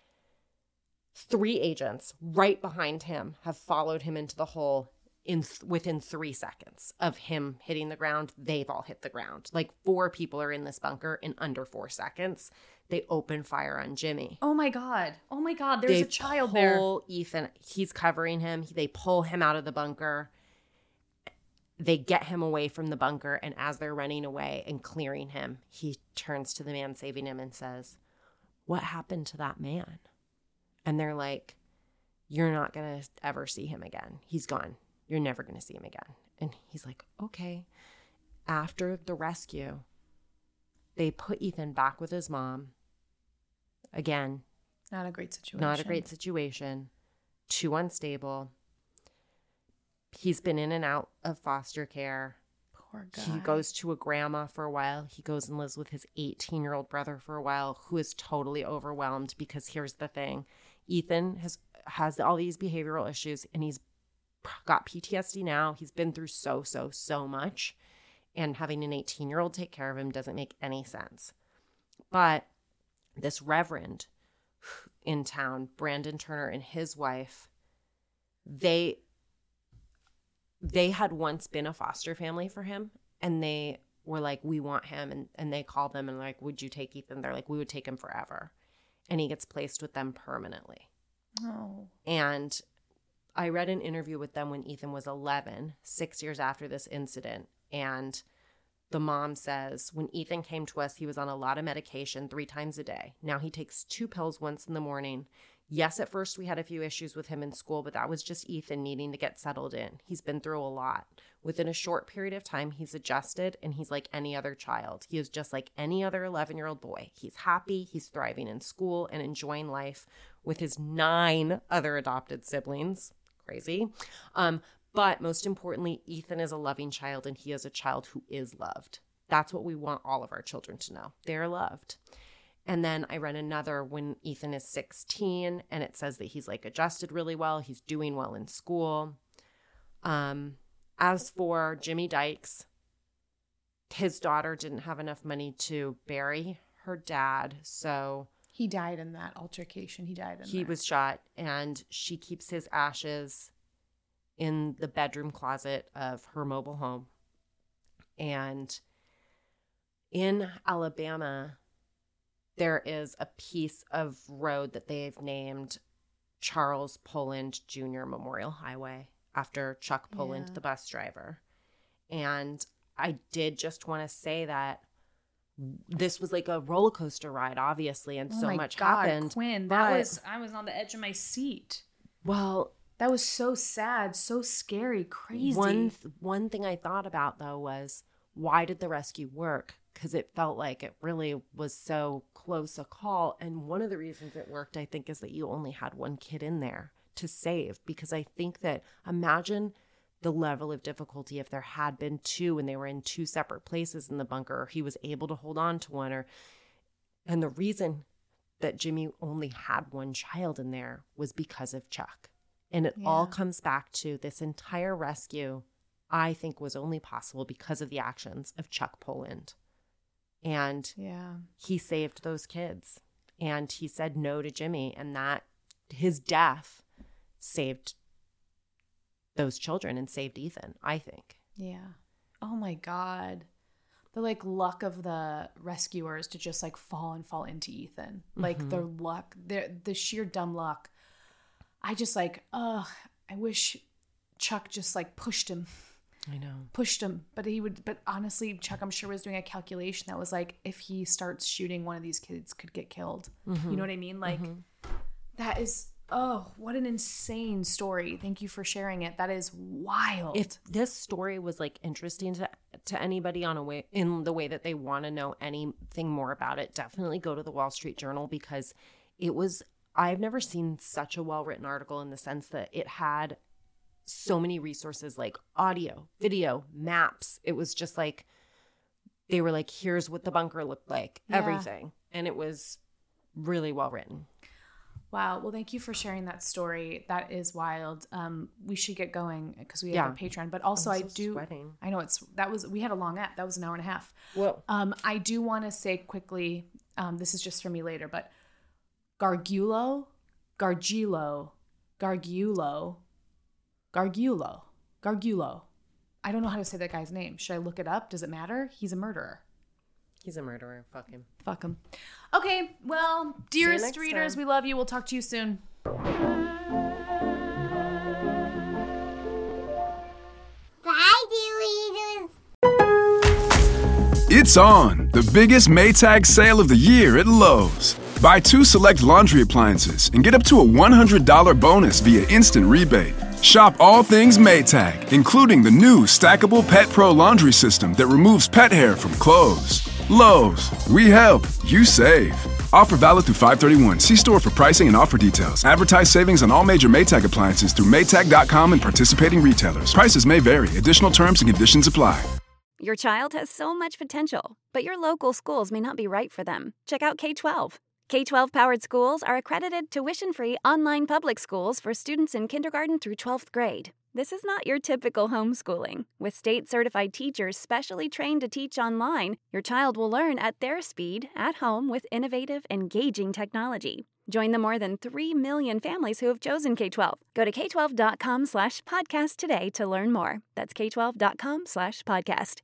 3 agents right behind him have followed him into the hole. Within 3 seconds of him hitting the ground, they've all hit the ground. Like 4 people are in this bunker in under 4 seconds. They open fire on Jimmy. Oh my God. Oh my God. There's a child there. They pull Ethan. He's covering him. They pull him out of the bunker. They get him away from the bunker. And as they're running away and clearing him, he turns to the man saving him and says, what happened to that man? And they're like, you're not going to ever see him again. He's gone. You're never going to see him again. And he's like, okay. After the rescue, they put Ethan back with his mom. Again. Not a great situation. Not a great situation. Too unstable. He's been in and out of foster care. Poor guy. He goes to a grandma for a while. He goes and lives with his 18-year-old brother for a while, who is totally overwhelmed because here's the thing. Ethan has all these behavioral issues, and he's got PTSD now. He's been through so much, and having an 18-year-old take care of him doesn't make any sense. But this reverend in town, Brandon Turner, and his wife, they had once been a foster family for him, and they were like, we want him, and they called them and like, would you take Ethan? They're like, we would take him forever. And he gets placed with them permanently. Oh. And I read an interview with them when Ethan was 11, 6 years after this incident. And the mom says, when Ethan came to us, he was on a lot of medication 3 times a day. Now he takes 2 pills once in the morning. Yes, at first we had a few issues with him in school, but that was just Ethan needing to get settled in. He's been through a lot. Within a short period of time, he's adjusted, and he's like any other child. He is just like any other 11-year-old boy. He's happy, he's thriving in school and enjoying life with his 9 other adopted siblings. Crazy. But most importantly, Ethan is a loving child, and he is a child who is loved. That's what we want all of our children to know. They're loved. And then I read another when Ethan is 16, and it says that he's like adjusted really well. He's doing well in school. As for Jimmy Dykes, his daughter didn't have enough money to bury her dad, so he died in that altercation. He was shot, and she keeps his ashes in the bedroom closet of her mobile home. And in Alabama, there is a piece of road that they've named Charles Poland Jr. Memorial Highway after Chuck Poland, the bus driver. And I did just want to say that this was like a roller coaster ride, obviously, and so much happened. Quinn, I was on the edge of my seat. Well, that was so sad, so scary, crazy. One thing I thought about, though, was why did the rescue work? Because it felt like it really was so close a call. And one of the reasons it worked, I think, is that you only had 1 kid in there to save. Because I think that, imagine the level of difficulty if there had been 2 and they were in 2 separate places in the bunker, or he was able to hold on to one. And the reason that Jimmy only had 1 child in there was because of Chuck. And it all comes back to this entire rescue, I think, was only possible because of the actions of Chuck Poland. And he saved those kids. And he said no to Jimmy. And that his death saved those children and saved Ethan, I think. Yeah. Oh my God. The like luck of the rescuers to just like fall into Ethan. Like their luck, the sheer dumb luck. I just like, I wish Chuck just like pushed him. I know. Pushed him. But honestly, Chuck, I'm sure, was doing a calculation that was like, if he starts shooting, one of these kids could get killed. You know what I mean? Like, that is, what an insane story. Thank you for sharing it. That is wild. If this story was like interesting to anybody in the way that they want to know anything more about it, definitely go to the Wall Street Journal, because I've never seen such a well-written article in the sense that it had so many resources like audio, video, maps. It was just like, they were like, here's what the bunker looked like, everything. And it was really well written. Wow. Well, thank you for sharing that story. That is wild. We should get going because we have a Patreon, but also sweating. I know we had a long app. That was an hour and a half. Well, I do want to say quickly, this is just for me later, but Gargiulo. I don't know how to say that guy's name. Should I look it up? Does it matter? He's a murderer. He's a murderer. Fuck him. Fuck him. Okay. Well, dearest readers, we love you. We'll talk to you soon. Bye, dear readers. It's on, the biggest Maytag sale of the year at Lowe's. Buy 2 select laundry appliances and get up to a $100 bonus via instant rebate. Shop all things Maytag, including the new stackable Pet Pro laundry system that removes pet hair from clothes. Lowe's, we help, you save. Offer valid through 5/31. See store for pricing and offer details. Advertise savings on all major Maytag appliances through Maytag.com and participating retailers. Prices may vary. Additional terms and conditions apply. Your child has so much potential, but your local schools may not be right for them. Check out K-12. K-12 powered schools are accredited tuition-free online public schools for students in kindergarten through 12th grade. This is not your typical homeschooling. With state-certified teachers specially trained to teach online, your child will learn at their speed, at home, with innovative, engaging technology. Join the more than 3 million families who have chosen K-12. Go to k12.com/podcast today to learn more. That's k12.com/podcast.